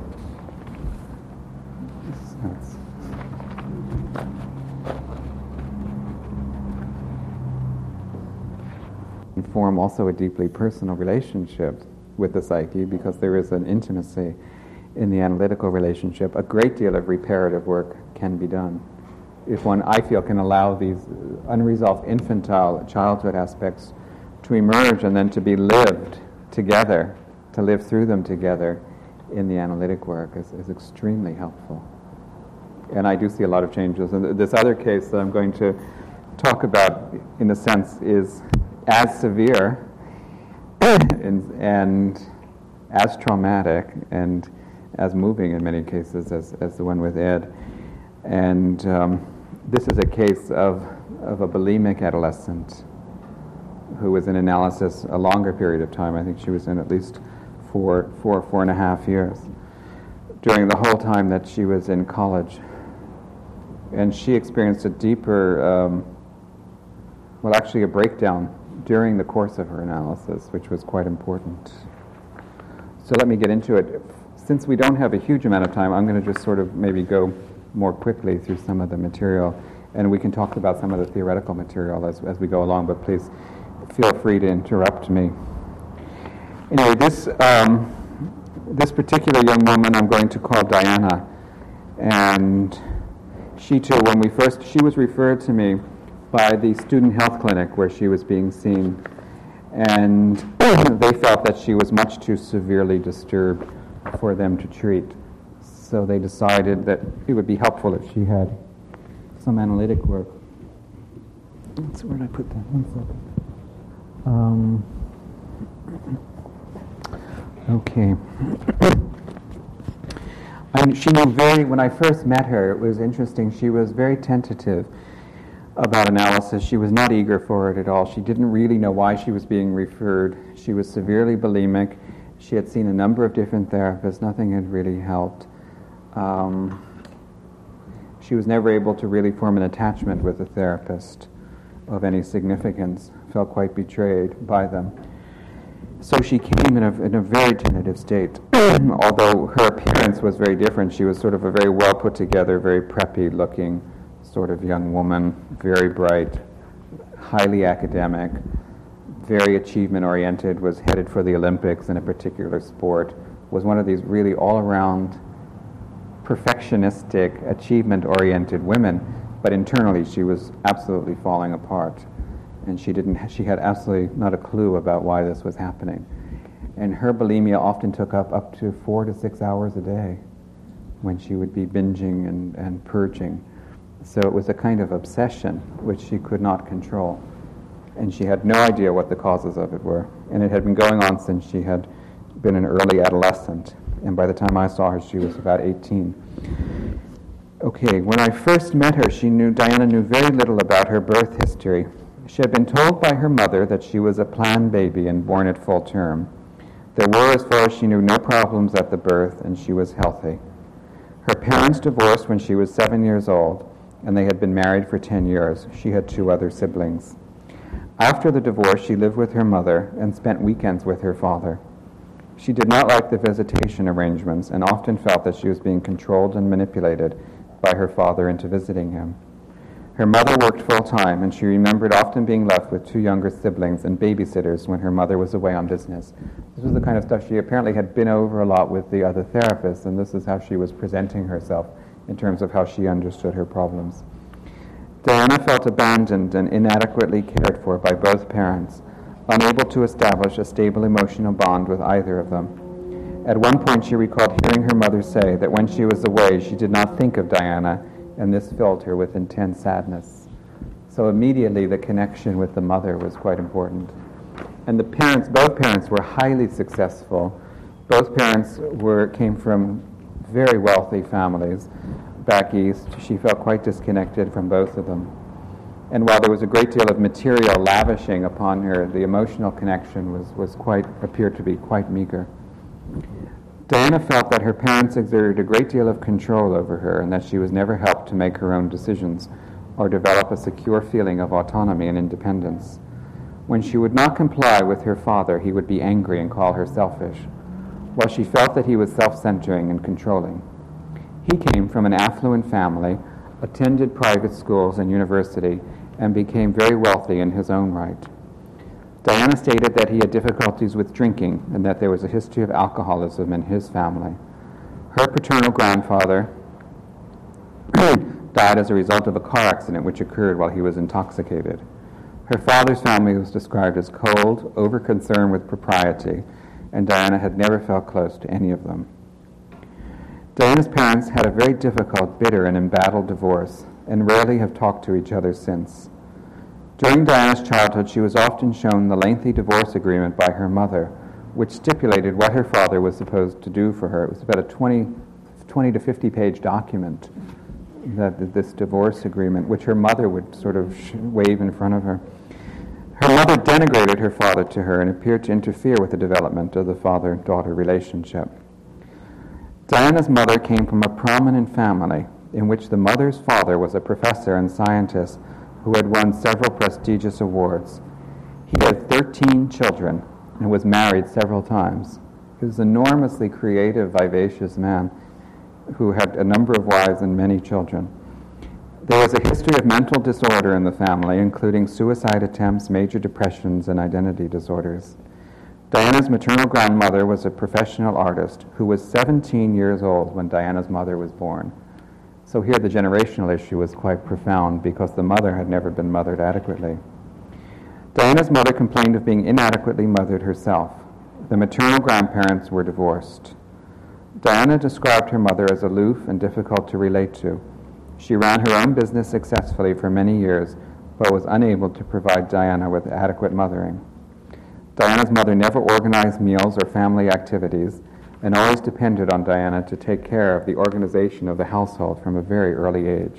Form also a deeply personal relationship with the psyche, because there is an intimacy in the analytical relationship. A great deal of reparative work can be done if one, I feel, can allow these unresolved infantile childhood aspects to emerge and then to be lived together, to live through them together in the analytic work is extremely helpful. And I do see a lot of changes. And this other case that I'm going to talk about, in a sense, is as severe and as traumatic and as moving in many cases as the one with Ed. And this is a case of a bulimic adolescent who was in analysis a longer period of time. I think she was in at least four and a half years during the whole time that she was in college. And she experienced a deeper, actually a breakdown during the course of her analysis, which was quite important. So let me get into it. Since we don't have a huge amount of time, I'm going to just sort of maybe go more quickly through some of the material, and we can talk about some of the theoretical material as we go along, but please feel free to interrupt me. Anyway, this particular young woman I'm going to call Diana, and she too, she was referred to me by the student health clinic where she was being seen, and they felt that she was much too severely disturbed for them to treat. So they decided that it would be helpful if she had some analytic work. So where did I put that? 1 second. Okay. She knew when I first met her, it was interesting, she was very tentative about analysis. She was not eager for it at all. She didn't really know why she was being referred. She was severely bulimic. She had seen a number of different therapists. Nothing had really helped. She was never able to really form an attachment with a therapist of any significance, felt quite betrayed by them. So she came in a very tentative state. Although her appearance was very different, she was sort of a very well put together, very preppy looking sort of young woman, very bright, highly academic, very achievement oriented, was headed for the Olympics in a particular sport, was one of these really all around perfectionistic, achievement oriented women, but internally she was absolutely falling apart. And she had absolutely not a clue about why this was happening. And her bulimia often took up to 4 to 6 hours a day when she would be binging and purging. So it was a kind of obsession which she could not control. And she had no idea what the causes of it were. And it had been going on since she had been an early adolescent. And by the time I saw her, she was about 18. Okay, when I first met her, Diana knew very little about her birth history. She had been told by her mother that she was a planned baby and born at full term. There were, as far as she knew, no problems at the birth, and she was healthy. Her parents divorced when she was 7 years old, and they had been married for 10 years. She had 2 other siblings. After the divorce, she lived with her mother and spent weekends with her father. She did not like the visitation arrangements and often felt that she was being controlled and manipulated by her father into visiting him. Her mother worked full-time, and she remembered often being left with 2 younger siblings and babysitters when her mother was away on business. This was the kind of stuff she apparently had been over a lot with the other therapists, and this is how she was presenting herself in terms of how she understood her problems. Diana felt abandoned and inadequately cared for by both parents, unable to establish a stable emotional bond with either of them. At one point, she recalled hearing her mother say that when she was away, she did not think of Diana, and this filled her with intense sadness. So immediately, the connection with the mother was quite important. And both parents were highly successful. Both parents came from very wealthy families back east. She felt quite disconnected from both of them. And while there was a great deal of material lavishing upon her, the emotional connection appeared to be quite meager. Diana felt that her parents exerted a great deal of control over her and that she was never helped to make her own decisions or develop a secure feeling of autonomy and independence. When she would not comply with her father, he would be angry and call her selfish, while she felt that he was self-centering and controlling. He came from an affluent family, attended private schools and university, and became very wealthy in his own right. Diana stated that he had difficulties with drinking and that there was a history of alcoholism in his family. Her paternal grandfather died as a result of a car accident which occurred while he was intoxicated. Her father's family was described as cold, over-concerned with propriety, and Diana had never felt close to any of them. Diana's parents had a very difficult, bitter, and embattled divorce, and rarely have talked to each other since. During Diana's childhood, she was often shown the lengthy divorce agreement by her mother, which stipulated what her father was supposed to do for her. It was about a 20 to 50-page document, this divorce agreement, which her mother would sort of wave in front of her. Her mother denigrated her father to her and appeared to interfere with the development of the father-daughter relationship. Diana's mother came from a prominent family in which the mother's father was a professor and scientist who had won several prestigious awards. He had 13 children and was married several times. He was an enormously creative, vivacious man who had a number of wives and many children. There was a history of mental disorder in the family, including suicide attempts, major depressions, and identity disorders. Diana's maternal grandmother was a professional artist who was 17 years old when Diana's mother was born. So here the generational issue was quite profound because the mother had never been mothered adequately. Diana's mother complained of being inadequately mothered herself. The maternal grandparents were divorced. Diana described her mother as aloof and difficult to relate to. She ran her own business successfully for many years, but was unable to provide Diana with adequate mothering. Diana's mother never organized meals or family activities, and always depended on Diana to take care of the organization of the household from a very early age.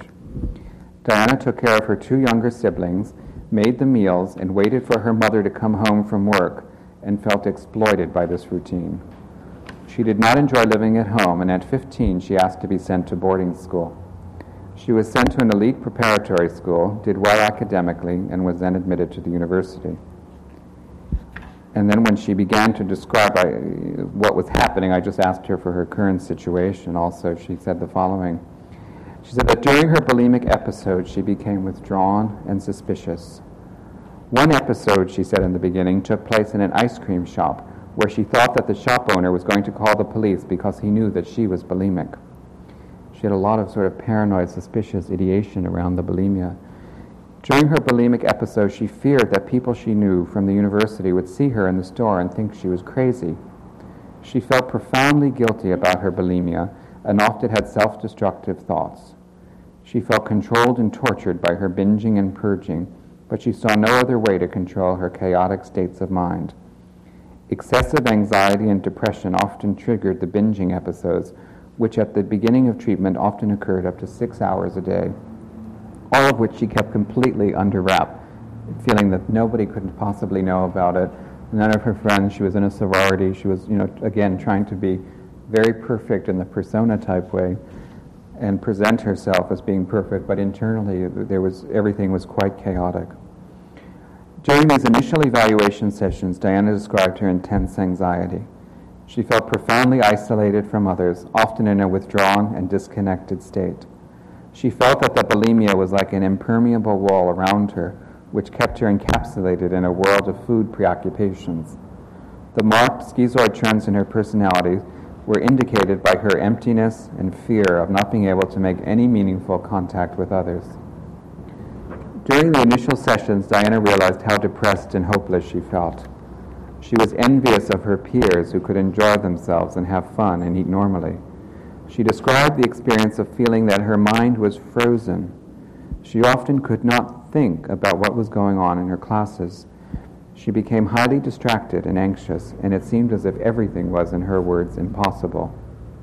Diana took care of her 2 younger siblings, made the meals, and waited for her mother to come home from work, and felt exploited by this routine. She did not enjoy living at home, and at 15 she asked to be sent to boarding school. She was sent to an elite preparatory school, did well academically, and was then admitted to the university. And then when she began to describe what was happening, I just asked her for her current situation also. She said the following. She said that during her bulimic episode, she became withdrawn and suspicious. One episode, she said in the beginning, took place in an ice cream shop where she thought that the shop owner was going to call the police because he knew that she was bulimic. She had a lot of sort of paranoid, suspicious ideation around the bulimia. During her bulimic episode, she feared that people she knew from the university would see her in the store and think she was crazy. She felt profoundly guilty about her bulimia and often had self-destructive thoughts. She felt controlled and tortured by her binging and purging, but she saw no other way to control her chaotic states of mind. Excessive anxiety and depression often triggered the binging episodes, which at the beginning of treatment often occurred up to 6 hours a day, all of which she kept completely under wrap, feeling that nobody could possibly know about it. None of her friends. She was in a sorority. She was, again, trying to be very perfect in the persona type way and present herself as being perfect, but internally everything was quite chaotic. During these initial evaluation sessions, Diana described her intense anxiety. She felt profoundly isolated from others, often in a withdrawn and disconnected state. She felt that the bulimia was like an impermeable wall around her, which kept her encapsulated in a world of food preoccupations. The marked schizoid trends in her personality were indicated by her emptiness and fear of not being able to make any meaningful contact with others. During the initial sessions, Diana realized how depressed and hopeless she felt. She was envious of her peers who could enjoy themselves and have fun and eat normally. She described the experience of feeling that her mind was frozen. She often could not think about what was going on in her classes. She became highly distracted and anxious, and it seemed as if everything was, in her words, impossible.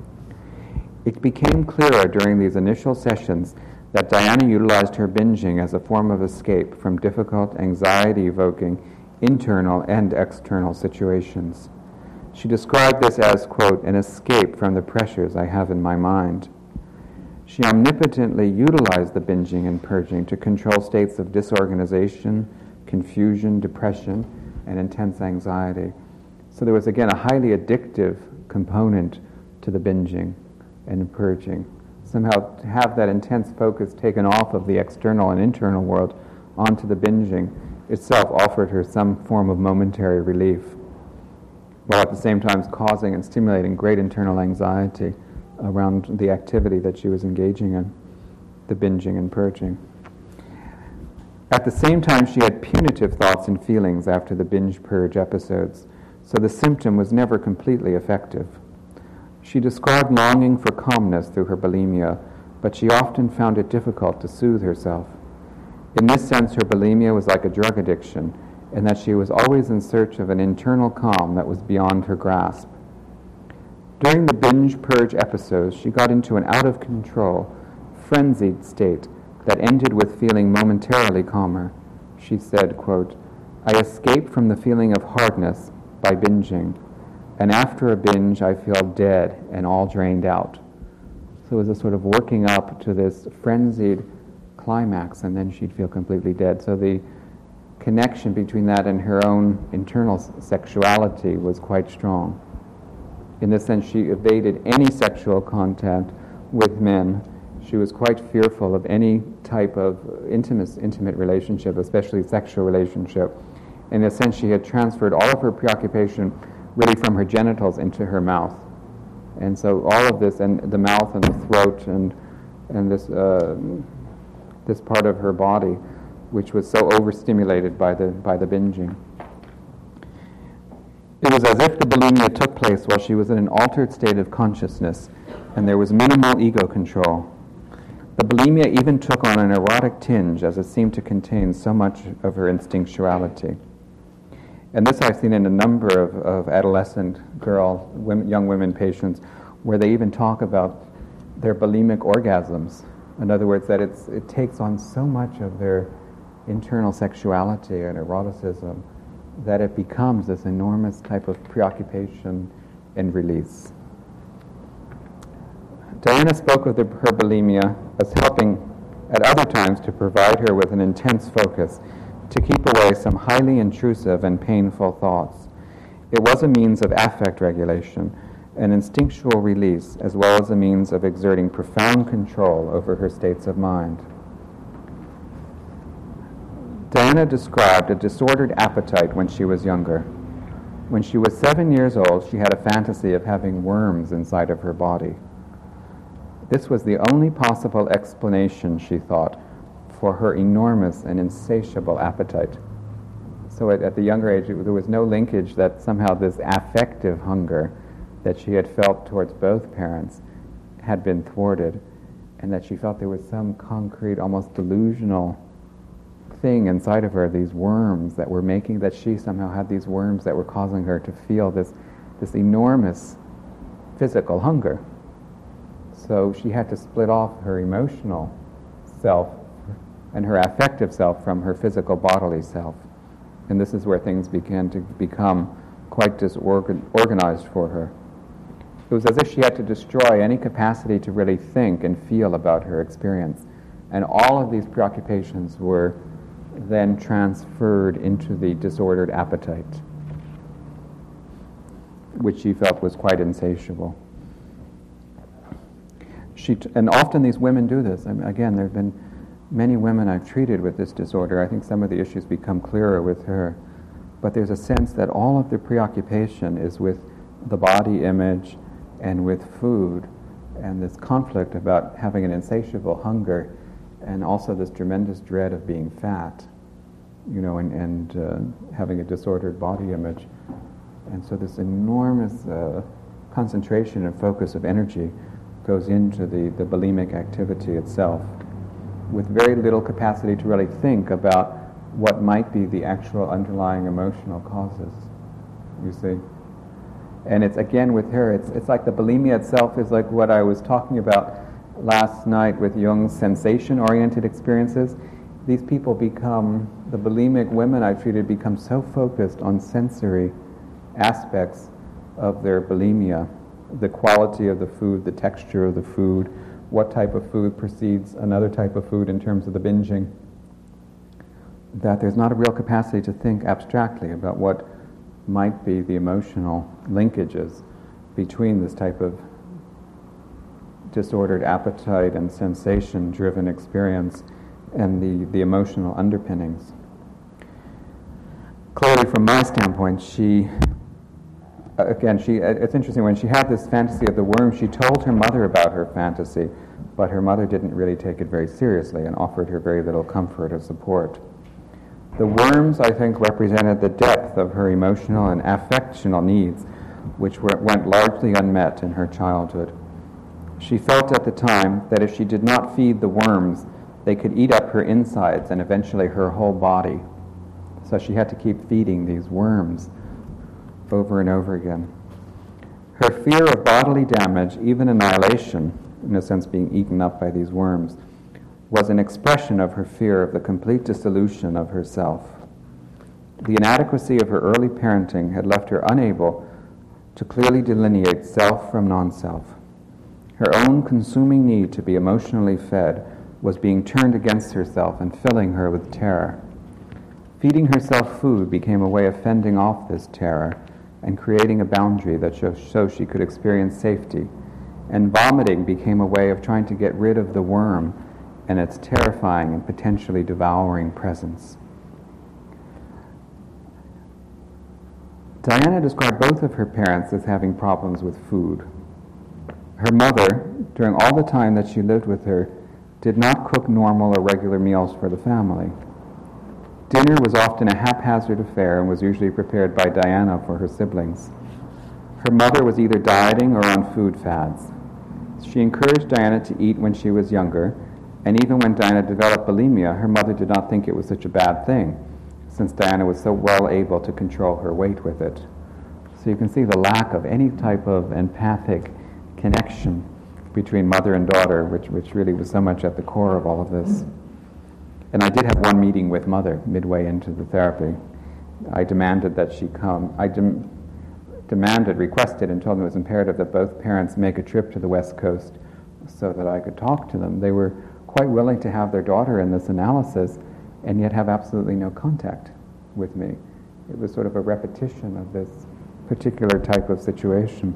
It became clearer during these initial sessions that Diana utilized her binging as a form of escape from difficult, anxiety-evoking internal and external situations. She described this as, quote, an escape from the pressures I have in my mind. She omnipotently utilized the binging and purging to control states of disorganization, confusion, depression, and intense anxiety. So there was, again, a highly addictive component to the binging and purging. Somehow to have that intense focus taken off of the external and internal world onto the binging itself offered her some form of momentary relief, while at the same time causing and stimulating great internal anxiety around the activity that she was engaging in, the binging and purging. At the same time, she had punitive thoughts and feelings after the binge-purge episodes, so the symptom was never completely effective. She described longing for calmness through her bulimia, but she often found it difficult to soothe herself. In this sense, her bulimia was like a drug addiction, in that she was always in search of an internal calm that was beyond her grasp. During the binge-purge episodes, she got into an out-of-control, frenzied state that ended with feeling momentarily calmer. She said, quote, I escape from the feeling of hardness by binging, and after a binge I feel dead and all drained out. So it was a sort of working up to this frenzied climax, and then she'd feel completely dead. So the connection between that and her own internal sexuality was quite strong. In this sense, she evaded any sexual contact with men. She was quite fearful of any type of intimate relationship, especially sexual relationship. In a sense, she had transferred all of her preoccupation really from her genitals into her mouth. And so all of this, and the mouth and the throat and this part of her body, which was so overstimulated by the binging. It was as if the bulimia took place while she was in an altered state of consciousness, and there was minimal ego control. The bulimia even took on an erotic tinge, as it seemed to contain so much of her instinctuality. And this I've seen in a number of adolescent young women patients, where they even talk about their bulimic orgasms. In other words, that it takes on so much of their internal sexuality and eroticism that it becomes this enormous type of preoccupation and release. Diana spoke of her bulimia as helping at other times to provide her with an intense focus to keep away some highly intrusive and painful thoughts. It was a means of affect regulation, an instinctual release, as well as a means of exerting profound control over her states of mind. Diana described a disordered appetite when she was younger. When she was 7 years old, she had a fantasy of having worms inside of her body. This was the only possible explanation, she thought, for her enormous and insatiable appetite. So at the younger age, there was no linkage that somehow this affective hunger that she had felt towards both parents had been thwarted, and that she felt there was some concrete, almost delusional thing inside of her, these worms that were making, that she somehow had these worms that were causing her to feel this enormous physical hunger. So she had to split off her emotional self and her affective self from her physical bodily self. And this is where things began to become quite disorganized for her. It was as if she had to destroy any capacity to really think and feel about her experience. And all of these preoccupations were then transferred into the disordered appetite, which she felt was quite insatiable. And often these women do this. I mean, again, there have been many women I've treated with this disorder. I think some of the issues become clearer with her. But there's a sense that all of the preoccupation is with the body image and with food, and this conflict about having an insatiable hunger and also this tremendous dread of being fat, and having a disordered body image. And so this enormous concentration and focus of energy goes into the bulimic activity itself, with very little capacity to really think about what might be the actual underlying emotional causes, you see. And it's, again, with her, it's like the bulimia itself is like what I was talking about last night with Jung's sensation-oriented experiences. These people become, the bulimic women I've treated become so focused on sensory aspects of their bulimia, the quality of the food, the texture of the food, what type of food precedes another type of food in terms of the binging, that there's not a real capacity to think abstractly about what might be the emotional linkages between this type of disordered appetite and sensation-driven experience and the emotional underpinnings. Clearly, from my standpoint, it's interesting, when she had this fantasy of the worm, she told her mother about her fantasy, but her mother didn't really take it very seriously and offered her very little comfort or support. The worms, I think, represented the depth of her emotional and affectional needs, which went largely unmet in her childhood. She felt at the time that if she did not feed the worms, they could eat up her insides and eventually her whole body. So she had to keep feeding these worms over and over again. Her fear of bodily damage, even annihilation, in a sense being eaten up by these worms, was an expression of her fear of the complete dissolution of herself. The inadequacy of her early parenting had left her unable to clearly delineate self from non-self. Her own consuming need to be emotionally fed was being turned against herself and filling her with terror. Feeding herself food became a way of fending off this terror and creating a boundary that so she could experience safety. And vomiting became a way of trying to get rid of the worm and its terrifying and potentially devouring presence. Diana described both of her parents as having problems with food. Her mother, during all the time that she lived with her, did not cook normal or regular meals for the family. Dinner was often a haphazard affair and was usually prepared by Diana for her siblings. Her mother was either dieting or on food fads. She encouraged Diana to eat when she was younger, and even when Diana developed bulimia, her mother did not think it was such a bad thing, since Diana was so well able to control her weight with it. So you can see the lack of any type of empathic connection between mother and daughter, which really was so much at the core of all of this. And I did have one meeting with mother midway into the therapy. I demanded that she come. Requested, and told them it was imperative that both parents make a trip to the West Coast so that I could talk to them. They were quite willing to have their daughter in this analysis and yet have absolutely no contact with me. It was sort of a repetition of this particular type of situation.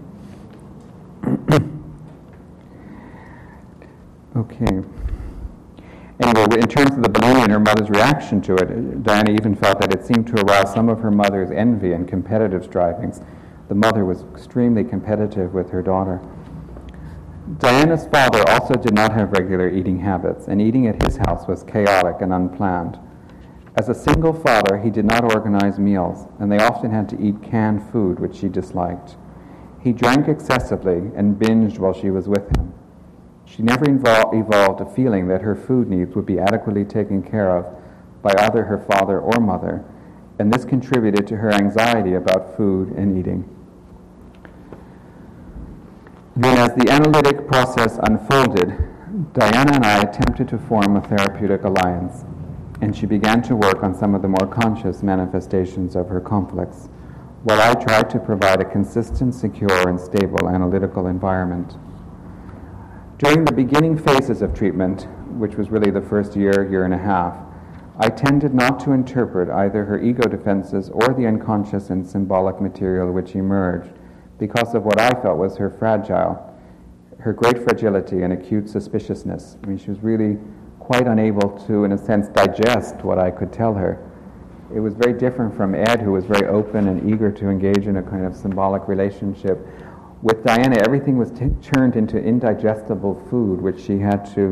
Okay. Anyway, in terms of the bulimia and her mother's reaction to it, Diana even felt that it seemed to arouse some of her mother's envy and competitive strivings. The mother was extremely competitive with her daughter. Diana's father also did not have regular eating habits, and eating at his house was chaotic and unplanned. As a single father, he did not organize meals, and they often had to eat canned food, which she disliked. He drank excessively and binged while she was with him. She never evolved a feeling that her food needs would be adequately taken care of by either her father or mother, and this contributed to her anxiety about food and eating. Then, as the analytic process unfolded, Diana and I attempted to form a therapeutic alliance, and she began to work on some of the more conscious manifestations of her conflicts, while I tried to provide a consistent, secure, and stable analytical environment. During the beginning phases of treatment, which was really the first year and a half, I tended not to interpret either her ego defenses or the unconscious and symbolic material which emerged because of what I felt was her great fragility and acute suspiciousness. I mean, she was really quite unable to, in a sense, digest what I could tell her. It was very different from Ed, who was very open and eager to engage in a kind of symbolic relationship. With Diana, everything was turned into indigestible food, which she had to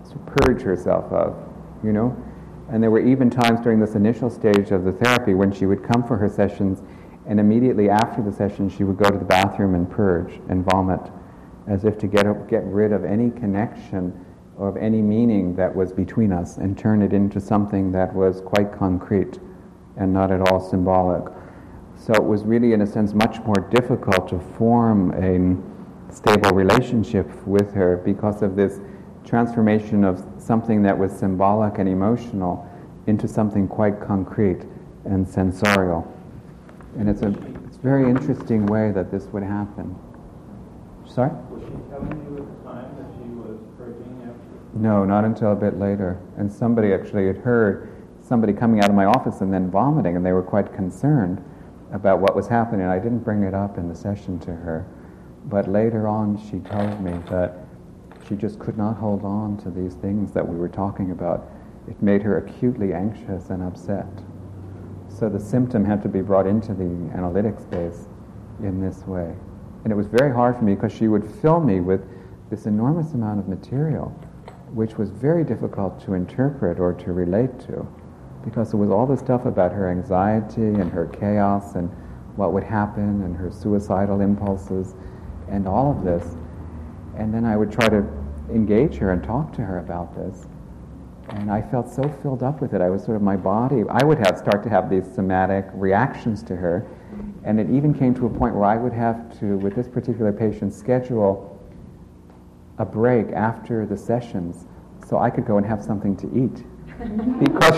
purge herself of, And there were even times during this initial stage of the therapy when she would come for her sessions, and immediately after the session she would go to the bathroom and purge and vomit, as if to get rid of any connection or of any meaning that was between us and turn it into something that was quite concrete and not at all symbolic. So it was really, in a sense, much more difficult to form a stable relationship with her because of this transformation of something that was symbolic and emotional into something quite concrete and sensorial. And it's a very interesting way that this would happen. Sorry? Was she telling you at the time that she was purging after? No, not until a bit later. And somebody actually had heard somebody coming out of my office and then vomiting, and they were quite concerned about what was happening. I didn't bring it up in the session to her, but later on she told me that she just could not hold on to these things that we were talking about. It made her acutely anxious and upset. So the symptom had to be brought into the analytic space in this way. And it was very hard for me because she would fill me with this enormous amount of material, which was very difficult to interpret or to relate to, because it was all this stuff about her anxiety and her chaos and what would happen and her suicidal impulses and all of this. And then I would try to engage her and talk to her about this. And I felt so filled up with it. I was sort of, my body, I would start to have these somatic reactions to her. And it even came to a point where I would have to, with this particular patient, schedule a break after the sessions so I could go and have something to eat. Because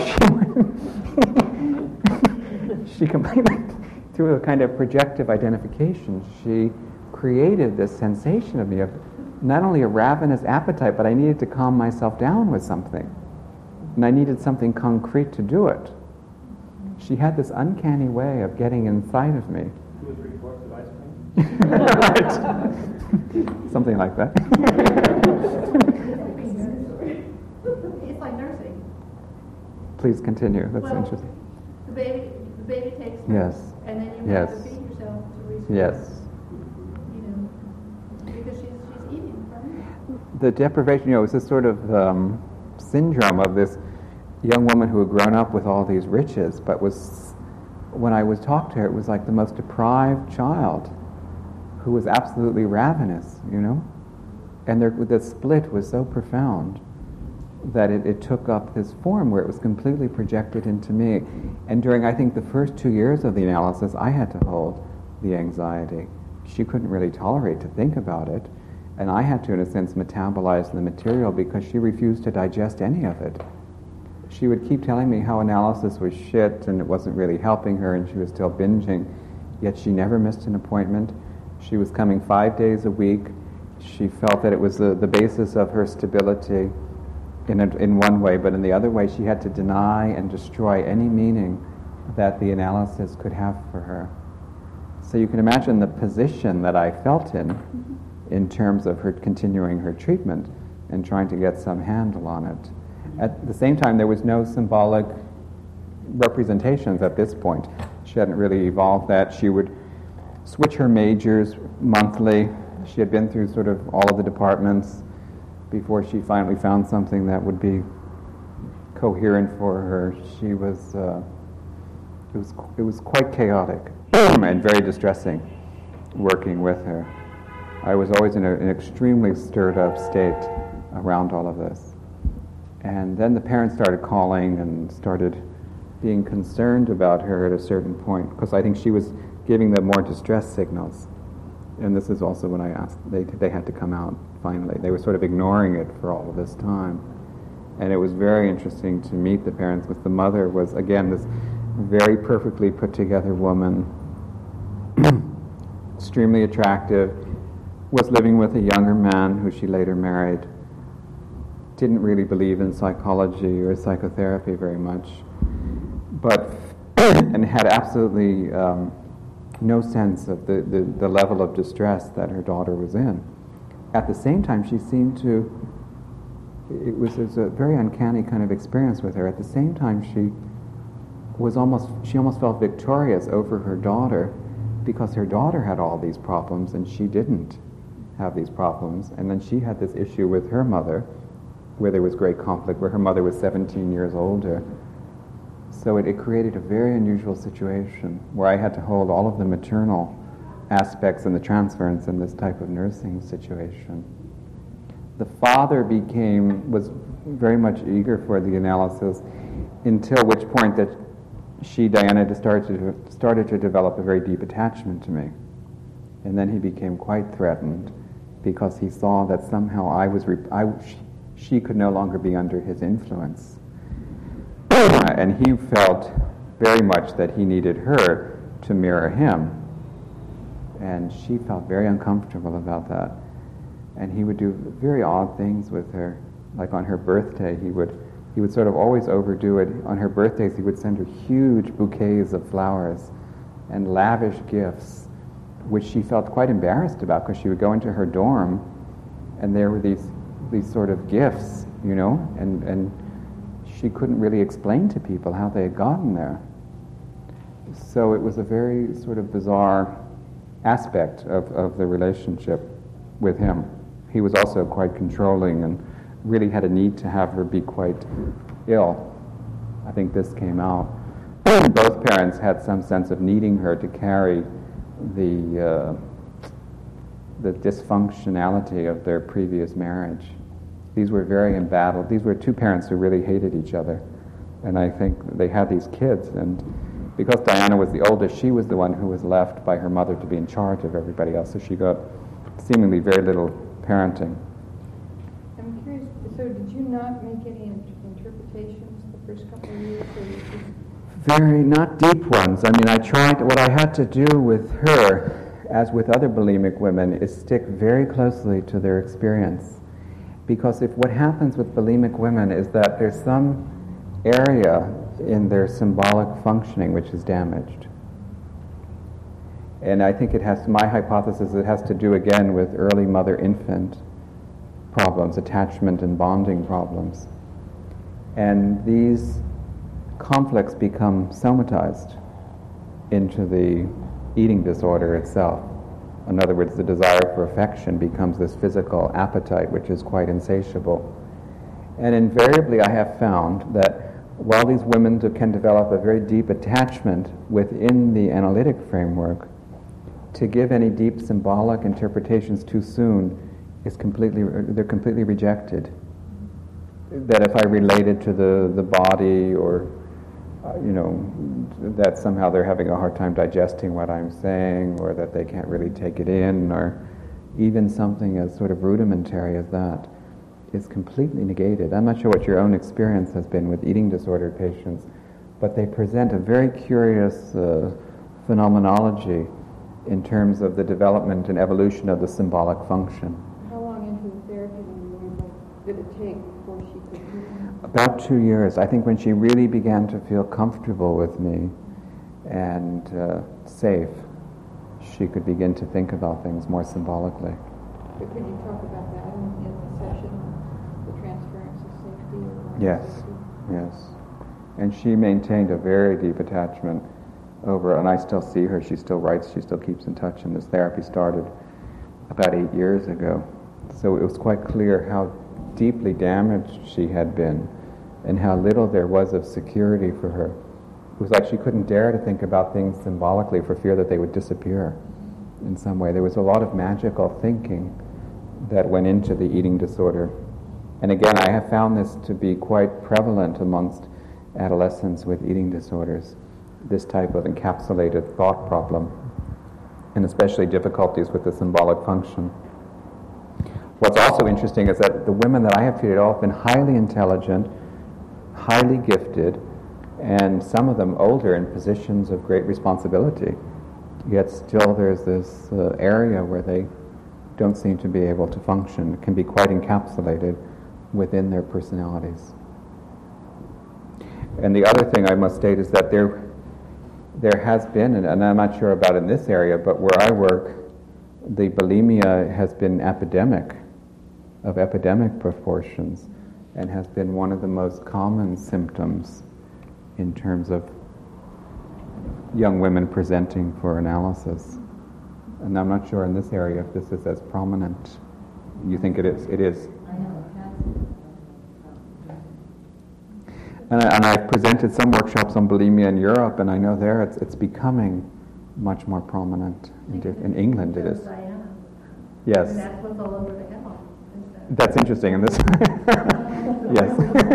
she completely, through a kind of projective identification, she created this sensation of me of not only a ravenous appetite, but I needed to calm myself down with something. And I needed something concrete to do it. She had this uncanny way of getting inside of me. 2 or 3 forks of ice cream? Right. Something like that. It's like nursing. Please continue. That's Well, interesting. The baby takes nurse, Yes. and then you Yes. have to feed yourself to restore. Yes. Because she's eating from you. The deprivation, it was this sort of syndrome of this young woman who had grown up with all these riches, but when I was talked to her, it was like the most deprived child who was absolutely ravenous, And the split was so profound that it took up this form where it was completely projected into me. And during, I think, the first 2 years of the analysis, I had to hold the anxiety. She couldn't really tolerate to think about it, and I had to, in a sense, metabolize the material because she refused to digest any of it. She would keep telling me how analysis was shit and it wasn't really helping her and she was still binging, yet she never missed an appointment. She was coming 5 days a week. She felt that it was the basis of her stability in one way, but in the other way she had to deny and destroy any meaning that the analysis could have for her. So you can imagine the position that I felt in terms of her continuing her treatment and trying to get some handle on it. At the same time, there was no symbolic representations at this point. She hadn't really evolved that. She would switch her majors monthly. She had been through sort of all of the departments before she finally found something that would be coherent for her. She was, it was quite chaotic and very distressing working with her. I was always in an extremely stirred up state around all of this. And then the parents started calling and started being concerned about her at a certain point, because I think she was giving them more distress signals. And this is also when I asked, they had to come out finally. They were sort of ignoring it for all of this time. And it was very interesting to meet the parents, because the mother was, again, this very perfectly put together woman, extremely attractive, was living with a younger man who she later married, didn't really believe in psychology or psychotherapy very much, but and had absolutely no sense of the level of distress that her daughter was in. At the same time, she seemed to, it was a very uncanny kind of experience with her. At the same time, she almost felt victorious over her daughter, because her daughter had all these problems and she didn't have these problems. And then she had this issue with her mother, where there was great conflict, where her mother was 17 years older. So it created a very unusual situation where I had to hold all of the maternal aspects and the transference in this type of nursing situation. The father was very much eager for the analysis, until which point that Diana, started to develop a very deep attachment to me. And then he became quite threatened because he saw that somehow she could no longer be under his influence. And he felt very much that he needed her to mirror him. And she felt very uncomfortable about that. And he would do very odd things with her. Like on her birthday, he would sort of always overdo it. On her birthdays, he would send her huge bouquets of flowers and lavish gifts, which she felt quite embarrassed about, because she would go into her dorm and there were these sort of gifts, and she couldn't really explain to people how they had gotten there. So it was a very sort of bizarre aspect of the relationship with him. He was also quite controlling and really had a need to have her be quite ill. I think this came out. Both parents had some sense of needing her to carry the dysfunctionality of their previous marriage. These were very embattled. These were two parents who really hated each other. And I think they had these kids, and because Diana was the oldest, she was the one who was left by her mother to be in charge of everybody else, so she got seemingly very little parenting. I'm curious, so did you not make any interpretations the first couple of years? Very, not deep ones. I mean, what I had to do with her, as with other bulimic women, is stick very closely to their experience. Because what happens with bulimic women is that there's some area in their symbolic functioning which is damaged. And I think my hypothesis, it has to do again with early mother-infant problems, attachment and bonding problems. And these conflicts become somatized into the eating disorder itself. In other words, the desire for affection becomes this physical appetite, which is quite insatiable. And invariably I have found that while these women can develop a very deep attachment within the analytic framework, to give any deep symbolic interpretations too soon they're completely rejected. That if I relate it to the body, or that somehow they're having a hard time digesting what I'm saying, or that they can't really take it in, or even something as sort of rudimentary as that is completely negated. I'm not sure what your own experience has been with eating disorder patients, but they present a very curious phenomenology in terms of the development and evolution of the symbolic function. How long into the therapy did it take before she could do that? About 2 years. I think when she really began to feel comfortable with me and safe, she could begin to think about things more symbolically. But could you talk about that in the session, the transference of safety? Yes, yes. And she maintained a very deep attachment and I still see her, she still writes, she still keeps in touch, and this therapy started about 8 years ago. So it was quite clear how deeply damaged she had been and how little there was of security for her. It was like she couldn't dare to think about things symbolically for fear that they would disappear in some way. There was a lot of magical thinking that went into the eating disorder. And again, I have found this to be quite prevalent amongst adolescents with eating disorders, this type of encapsulated thought problem, and especially difficulties with the symbolic function. What's also interesting is that the women that I have treated all have been highly intelligent, highly gifted, and some of them older in positions of great responsibility. Yet still there's this area where they don't seem to be able to function. It can be quite encapsulated within their personalities. And the other thing I must state is that there has been, and I'm not sure about in this area, but where I work, the bulimia has been of epidemic proportions, and has been one of the most common symptoms in terms of young women presenting for analysis. And I'm not sure in this area if this is as prominent. You think it is? It is. I have a And I've presented some workshops on bulimia in Europe, and I know there it's becoming much more prominent. In England it is. Diana. Yes. And that's what's all over the Herald. That's interesting in this. Yes.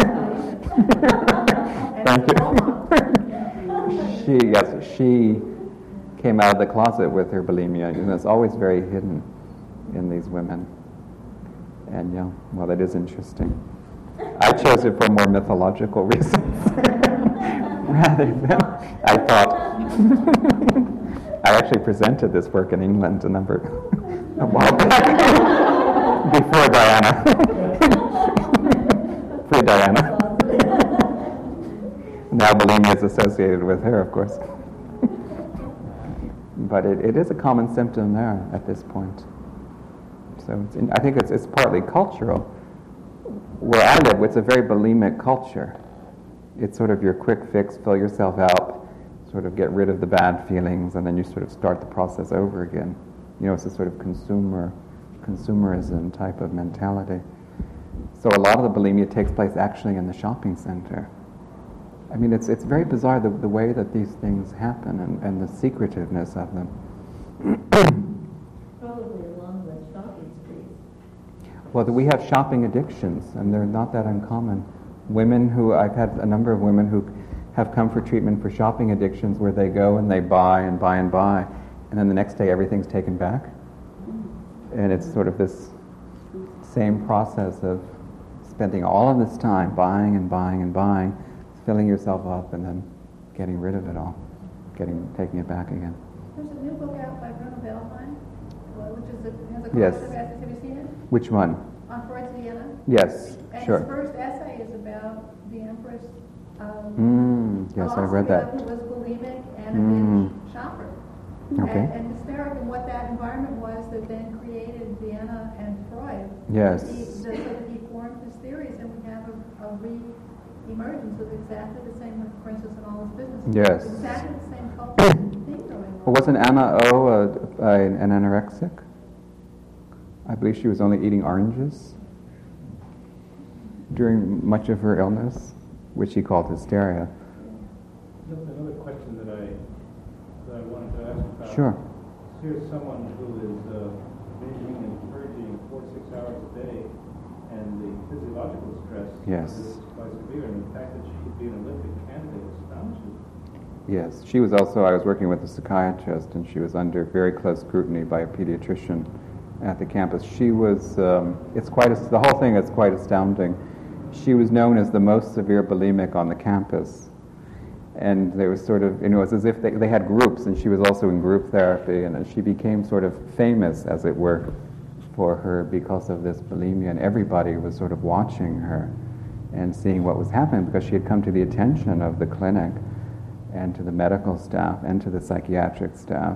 Thank you. She came out of the closet with her bulimia, and it's always very hidden in these women. And yeah, well, that is interesting. I chose it for more mythological reasons rather than I thought. I actually presented this work in England a while back before Diana, pre-Diana. Now bulimia is associated with her, of course. But it is a common symptom there at this point. So I think it's partly cultural. Where I live, it's a very bulimic culture. It's sort of your quick fix, fill yourself out, sort of get rid of the bad feelings, and then you sort of start the process over again. You know, it's a sort of consumerism type of mentality. So a lot of the bulimia takes place actually in the shopping center. I mean, it's very bizarre the way that these things happen and the secretiveness of them. Probably along the shopping streets. Well, we have shopping addictions, and they're not that uncommon. I've had a number of women who have come for treatment for shopping addictions where they go and they buy and buy and buy, and then the next day everything's taken back. And it's sort of this same process of spending all of this time buying and buying and buying, filling yourself up, and then getting rid of it all, taking it back again. There's a new book out by Bruno Bellheim, which has a Yes. collection of essays. Have you seen it? Which one? On Freud's Vienna. Yes, And sure. his first essay is about the Empress. Yes, I read that. Who was bulimic and a binge shopper. Okay. And hysteric, and what that environment was that then created Vienna and Freud. Yes. So that he formed his theories, and we have a re-emergence of exactly the same, for instance, in all his business. Yes. Exactly the same cultural thing going on. Wasn't Anna O an anorexic? I believe she was only eating oranges during much of her illness, which he called hysteria. Another question that I wanted to ask about. Sure. Here's someone who is binging and purging 4 to 6 hours a day, and the physiological stress Yes. is quite severe. And the fact that she could be an Olympic candidate astonishes. Yes, she was also, I was working with a psychiatrist, and she was under very close scrutiny by a pediatrician at the campus. She was, the whole thing is quite astounding. She was known as the most severe bulimic on the campus. And they were sort of, it was as if they had groups, and she was also in group therapy, and she became sort of famous, as it were, for her because of this bulimia, and everybody was sort of watching her and seeing what was happening because she had come to the attention of the clinic and to the medical staff and to the psychiatric staff.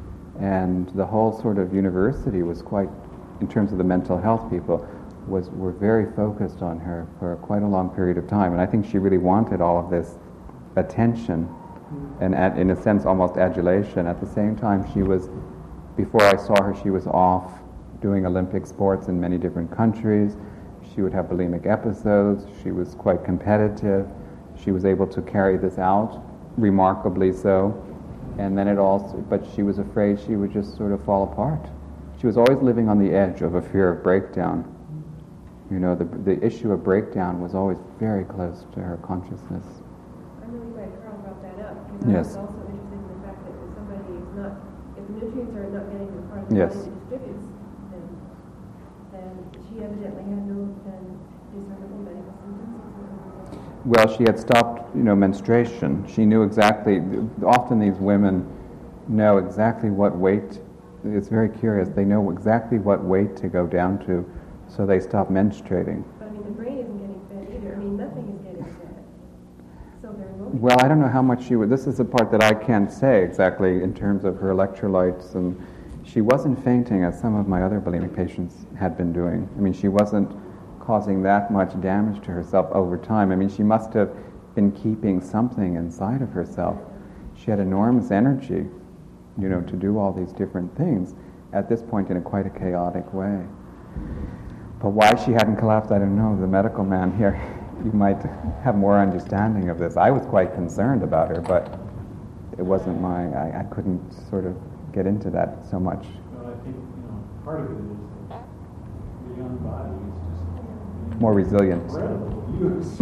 And the whole sort of university was quite, in terms of the mental health people, were very focused on her for quite a long period of time. And I think she really wanted all of this attention and, in a sense, almost adulation. At the same time, before I saw her, she was off doing Olympic sports in many different countries. She would have bulimic episodes. She was quite competitive. She was able to carry this out, remarkably so. And then but she was afraid she would just sort of fall apart. She was always living on the edge of a fear of breakdown. You know, the issue of breakdown was always very close to her consciousness. I'm really glad Carl brought that up, because Yes. I was also interested in the fact that if somebody is not, if the nutrients are not getting to the part of the Yes. body that distributes them, then she evidently had no discernible medical symptoms. Well, she had stopped, menstruation. She knew exactly, often these women know exactly what weight, it's very curious, they know exactly what weight to go down to, so they stop menstruating. But I mean, the brain isn't getting fed either. I mean, nothing is getting fed. So they're emotional. Well, I don't know how much this is the part that I can't say exactly in terms of her electrolytes, and she wasn't fainting as some of my other bulimic patients had been doing. I mean, she wasn't causing that much damage to herself over time. I mean, she must have been keeping something inside of herself. She had enormous energy, to do all these different things at this point in quite a chaotic way. But why she hadn't collapsed, I don't know. The medical man here you might have more understanding of this. I was quite concerned about her, but it wasn't I couldn't sort of get into that so much. Well, I think, part of it is that the young body is just More resilient. incredible use.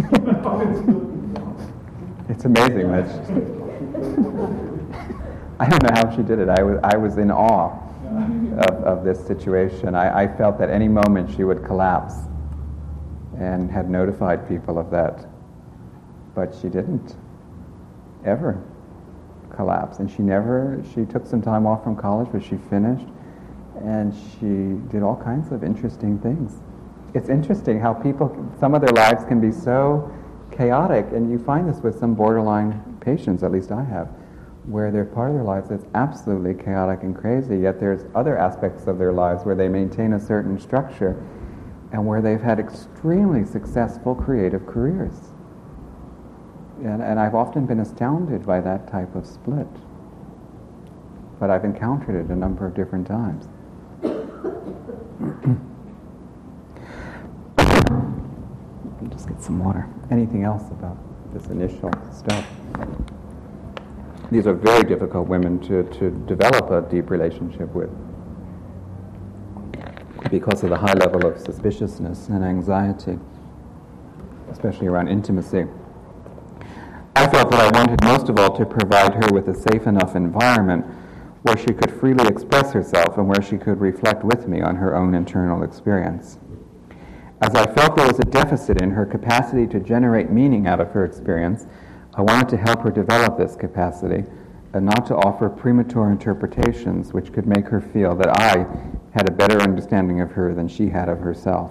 It's amazing that I don't know how she did it. I was in awe of this situation. I felt that any moment she would collapse, and had notified people of that. But she didn't ever collapse. And she took some time off from college, but she finished, and she did all kinds of interesting things. It's interesting how some of their lives can be so chaotic, and you find this with some borderline patients, at least I have, where they're part of their lives that's absolutely chaotic and crazy, yet there's other aspects of their lives where they maintain a certain structure and where they've had extremely successful creative careers. And I've often been astounded by that type of split. But I've encountered it a number of different times. Let me just get some water. Anything else about this initial stuff? These are very difficult women to develop a deep relationship with, because of the high level of suspiciousness and anxiety, especially around intimacy. I felt that I wanted most of all to provide her with a safe enough environment where she could freely express herself and where she could reflect with me on her own internal experience. As I felt there was a deficit in her capacity to generate meaning out of her experience, I wanted to help her develop this capacity and not to offer premature interpretations which could make her feel that I had a better understanding of her than she had of herself,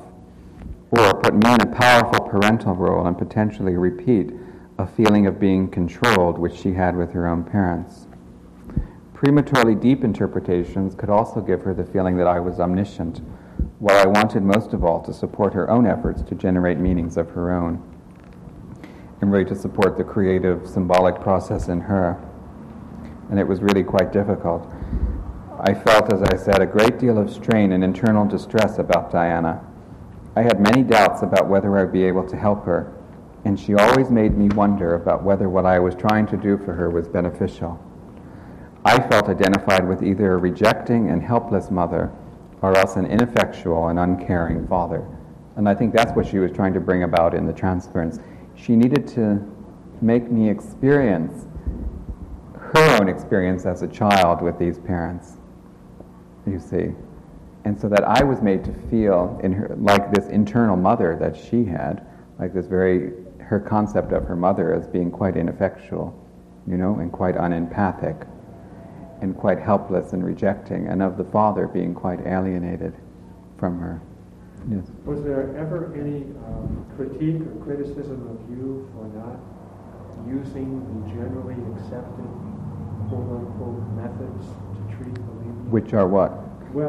or put me in a powerful parental role and potentially repeat a feeling of being controlled which she had with her own parents. Prematurely deep interpretations could also give her the feeling that I was omniscient, while I wanted most of all to support her own efforts to generate meanings of her own, and really to support the creative, symbolic process in her. And it was really quite difficult. I felt, as I said, a great deal of strain and internal distress about Diana. I had many doubts about whether I would be able to help her, and she always made me wonder about whether what I was trying to do for her was beneficial. I felt identified with either a rejecting and helpless mother or else an ineffectual and uncaring father. And I think that's what she was trying to bring about in the transference. She needed to make me experience her own experience as a child with these parents, you see. And so that I was made to feel in her like this internal mother that she had, like her concept of her mother as being quite ineffectual, and quite unempathic, and quite helpless and rejecting, and of the father being quite alienated from her. Yes. Was there ever any critique or criticism of you for not using the generally accepted quote-unquote methods to treat bulimia? Which are what? Well,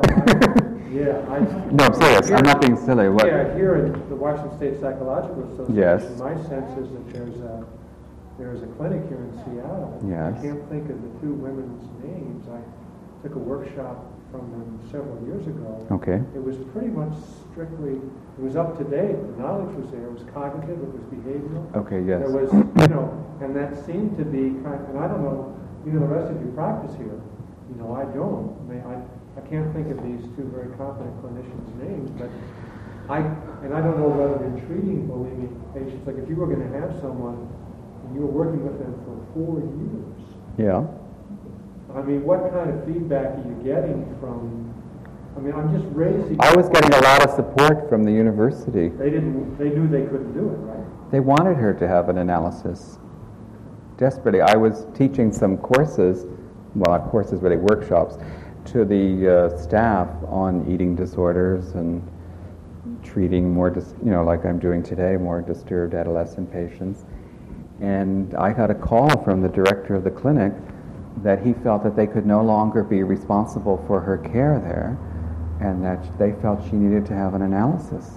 No, I'm serious. I'm not being silly. What? Yeah, here at the Washington State Psychological Association, yes. My sense is that there's a clinic here in Seattle. Yes. I can't think of the two women's names. I took a workshop from them several years ago. Okay. It was pretty much strictly, it was up to date. The knowledge was there. It was cognitive. It was behavioral. Okay, yes. There was, and that seemed to be and I don't know, the rest of your practice here. I don't. I can't think of these two very competent clinicians' names, but I don't know whether they're treating bulimic patients. Like if you were going to have someone and you were working with them for 4 years. Yeah. I mean, what kind of feedback are you getting from? I'm just raising. I was getting a lot of support from the university. They knew they couldn't do it, right? They wanted her to have an analysis. Desperately. I was teaching some courses, well, not courses, really workshops, to the staff on eating disorders and treating more, like I'm doing today, more disturbed adolescent patients. And I got a call from the director of the clinic that he felt that they could no longer be responsible for her care there, and that they felt she needed to have an analysis.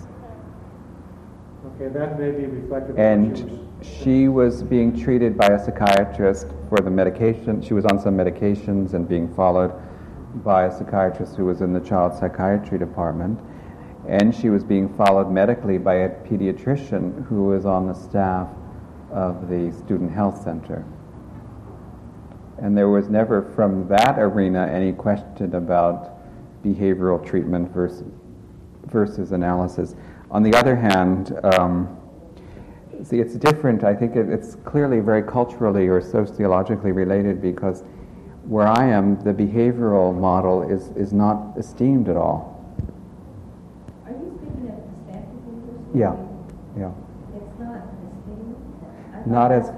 Okay, that may be reflective. And she was being treated by a psychiatrist for the medication. She was on some medications and being followed by a psychiatrist who was in the child psychiatry department. and she was being followed medically by a pediatrician who was on the staff of the Student Health Center. And there was never, from that arena, any question about behavioral treatment versus analysis. On the other hand, see, it's different. I think it's clearly very culturally or sociologically related, because where I am, the behavioral model is not esteemed at all. Are you speaking of the Stanford University? Yeah, yeah. It's not esteemed? Not as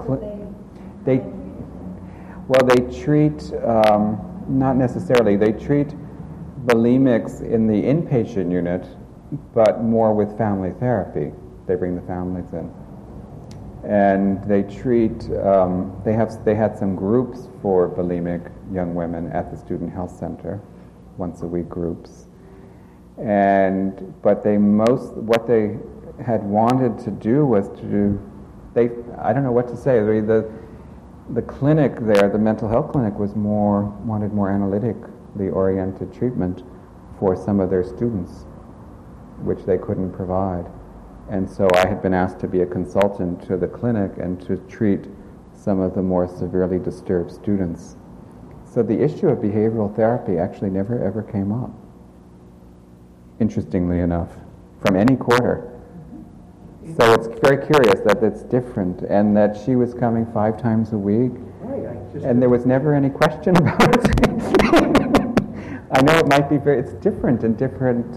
they treat, not necessarily, they treat bulimics in the inpatient unit, but more with family therapy. They bring the families in. And they treat, they had some groups for bulimic young women at the Student Health Center, once a week groups. But what they had wanted to do was I don't know what to say. The clinic there, the mental health clinic, wanted more analytically oriented treatment for some of their students, which they couldn't provide. And so I had been asked to be a consultant to the clinic and to treat some of the more severely disturbed students. So the issue of behavioral therapy actually never ever came up, interestingly enough, from any quarter. So it's very curious that it's different, and that she was coming 5 times a week, and there was never any question about it. I know it might be it's different and different.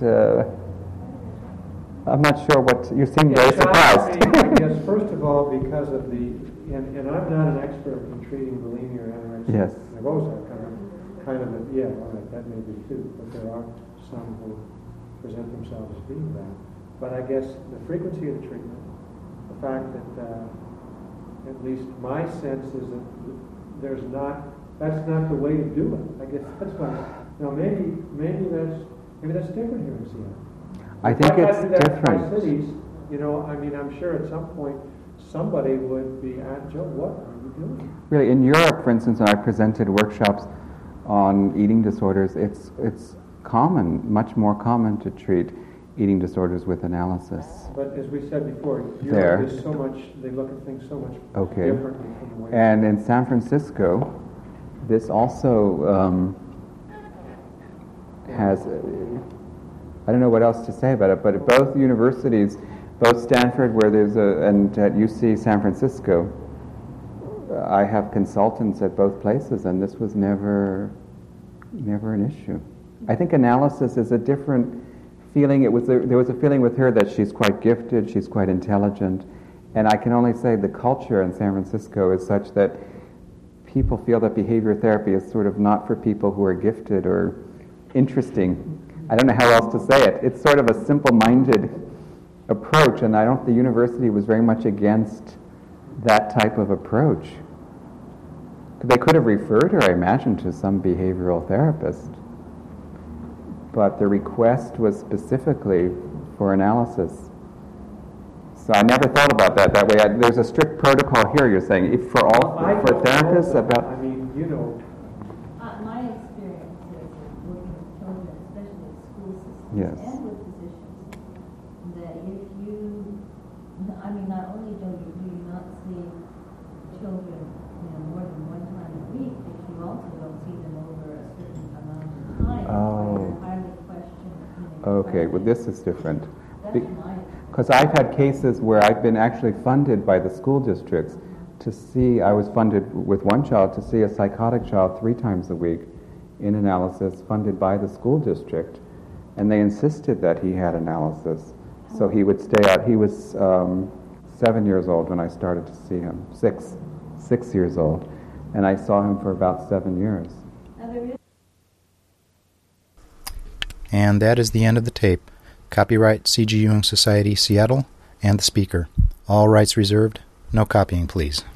I'm not sure what you seem very surprised. Yes, first of all, because of and I'm not an expert in treating bulimia or anorexia. Yes. Nervosa, kind of all right, that may be too, but there are some who present themselves as being that. But I guess the frequency of the treatment, the fact that at least my sense is that that's not the way to do it. I guess that's why. Now maybe that's different here in Seattle. I think it's different. By cities, I'm sure at some point somebody would be at Joe, what are you doing? Really, in Europe, for instance, when I presented workshops on eating disorders, it's common, much more common to treat eating disorders with analysis. But as we said before, Europe is so much, they look at things so much differently from the way. And in San Francisco, this also has, I don't know what else to say about it, but at both universities, both Stanford, and at UC San Francisco, I have consultants at both places, and this was never an issue. I think analysis is a different feeling. There was a feeling with her that she's quite gifted, she's quite intelligent, and I can only say the culture in San Francisco is such that people feel that behavior therapy is sort of not for people who are gifted or interesting. I don't know how else to say it. It's sort of a simple-minded approach, and the university was very much against that type of approach. They could have referred her, I imagine, to some behavioral therapist, but the request was specifically for analysis. So I never thought about that way. There's a strict protocol here, you're saying, for therapists about... My experience is working with children, especially in school systems, Yes. and with physicians, that if you, not only do you not see children more than one time a week, but you also don't see them over a certain amount of time. Oh. Highly questioned. Okay, well this is different. That's my Because I've had cases where I've been actually funded by the school districts to see, I was funded with one child to see a psychotic child 3 times a week in analysis funded by the school district. And they insisted that he had analysis. So he would stay out. He was 7 years old when I started to see him, 6 years old. And I saw him for about 7 years. And that is the end of the tape. Copyright C.G. Jung Society, Seattle, and the speaker. All rights reserved. No copying, please.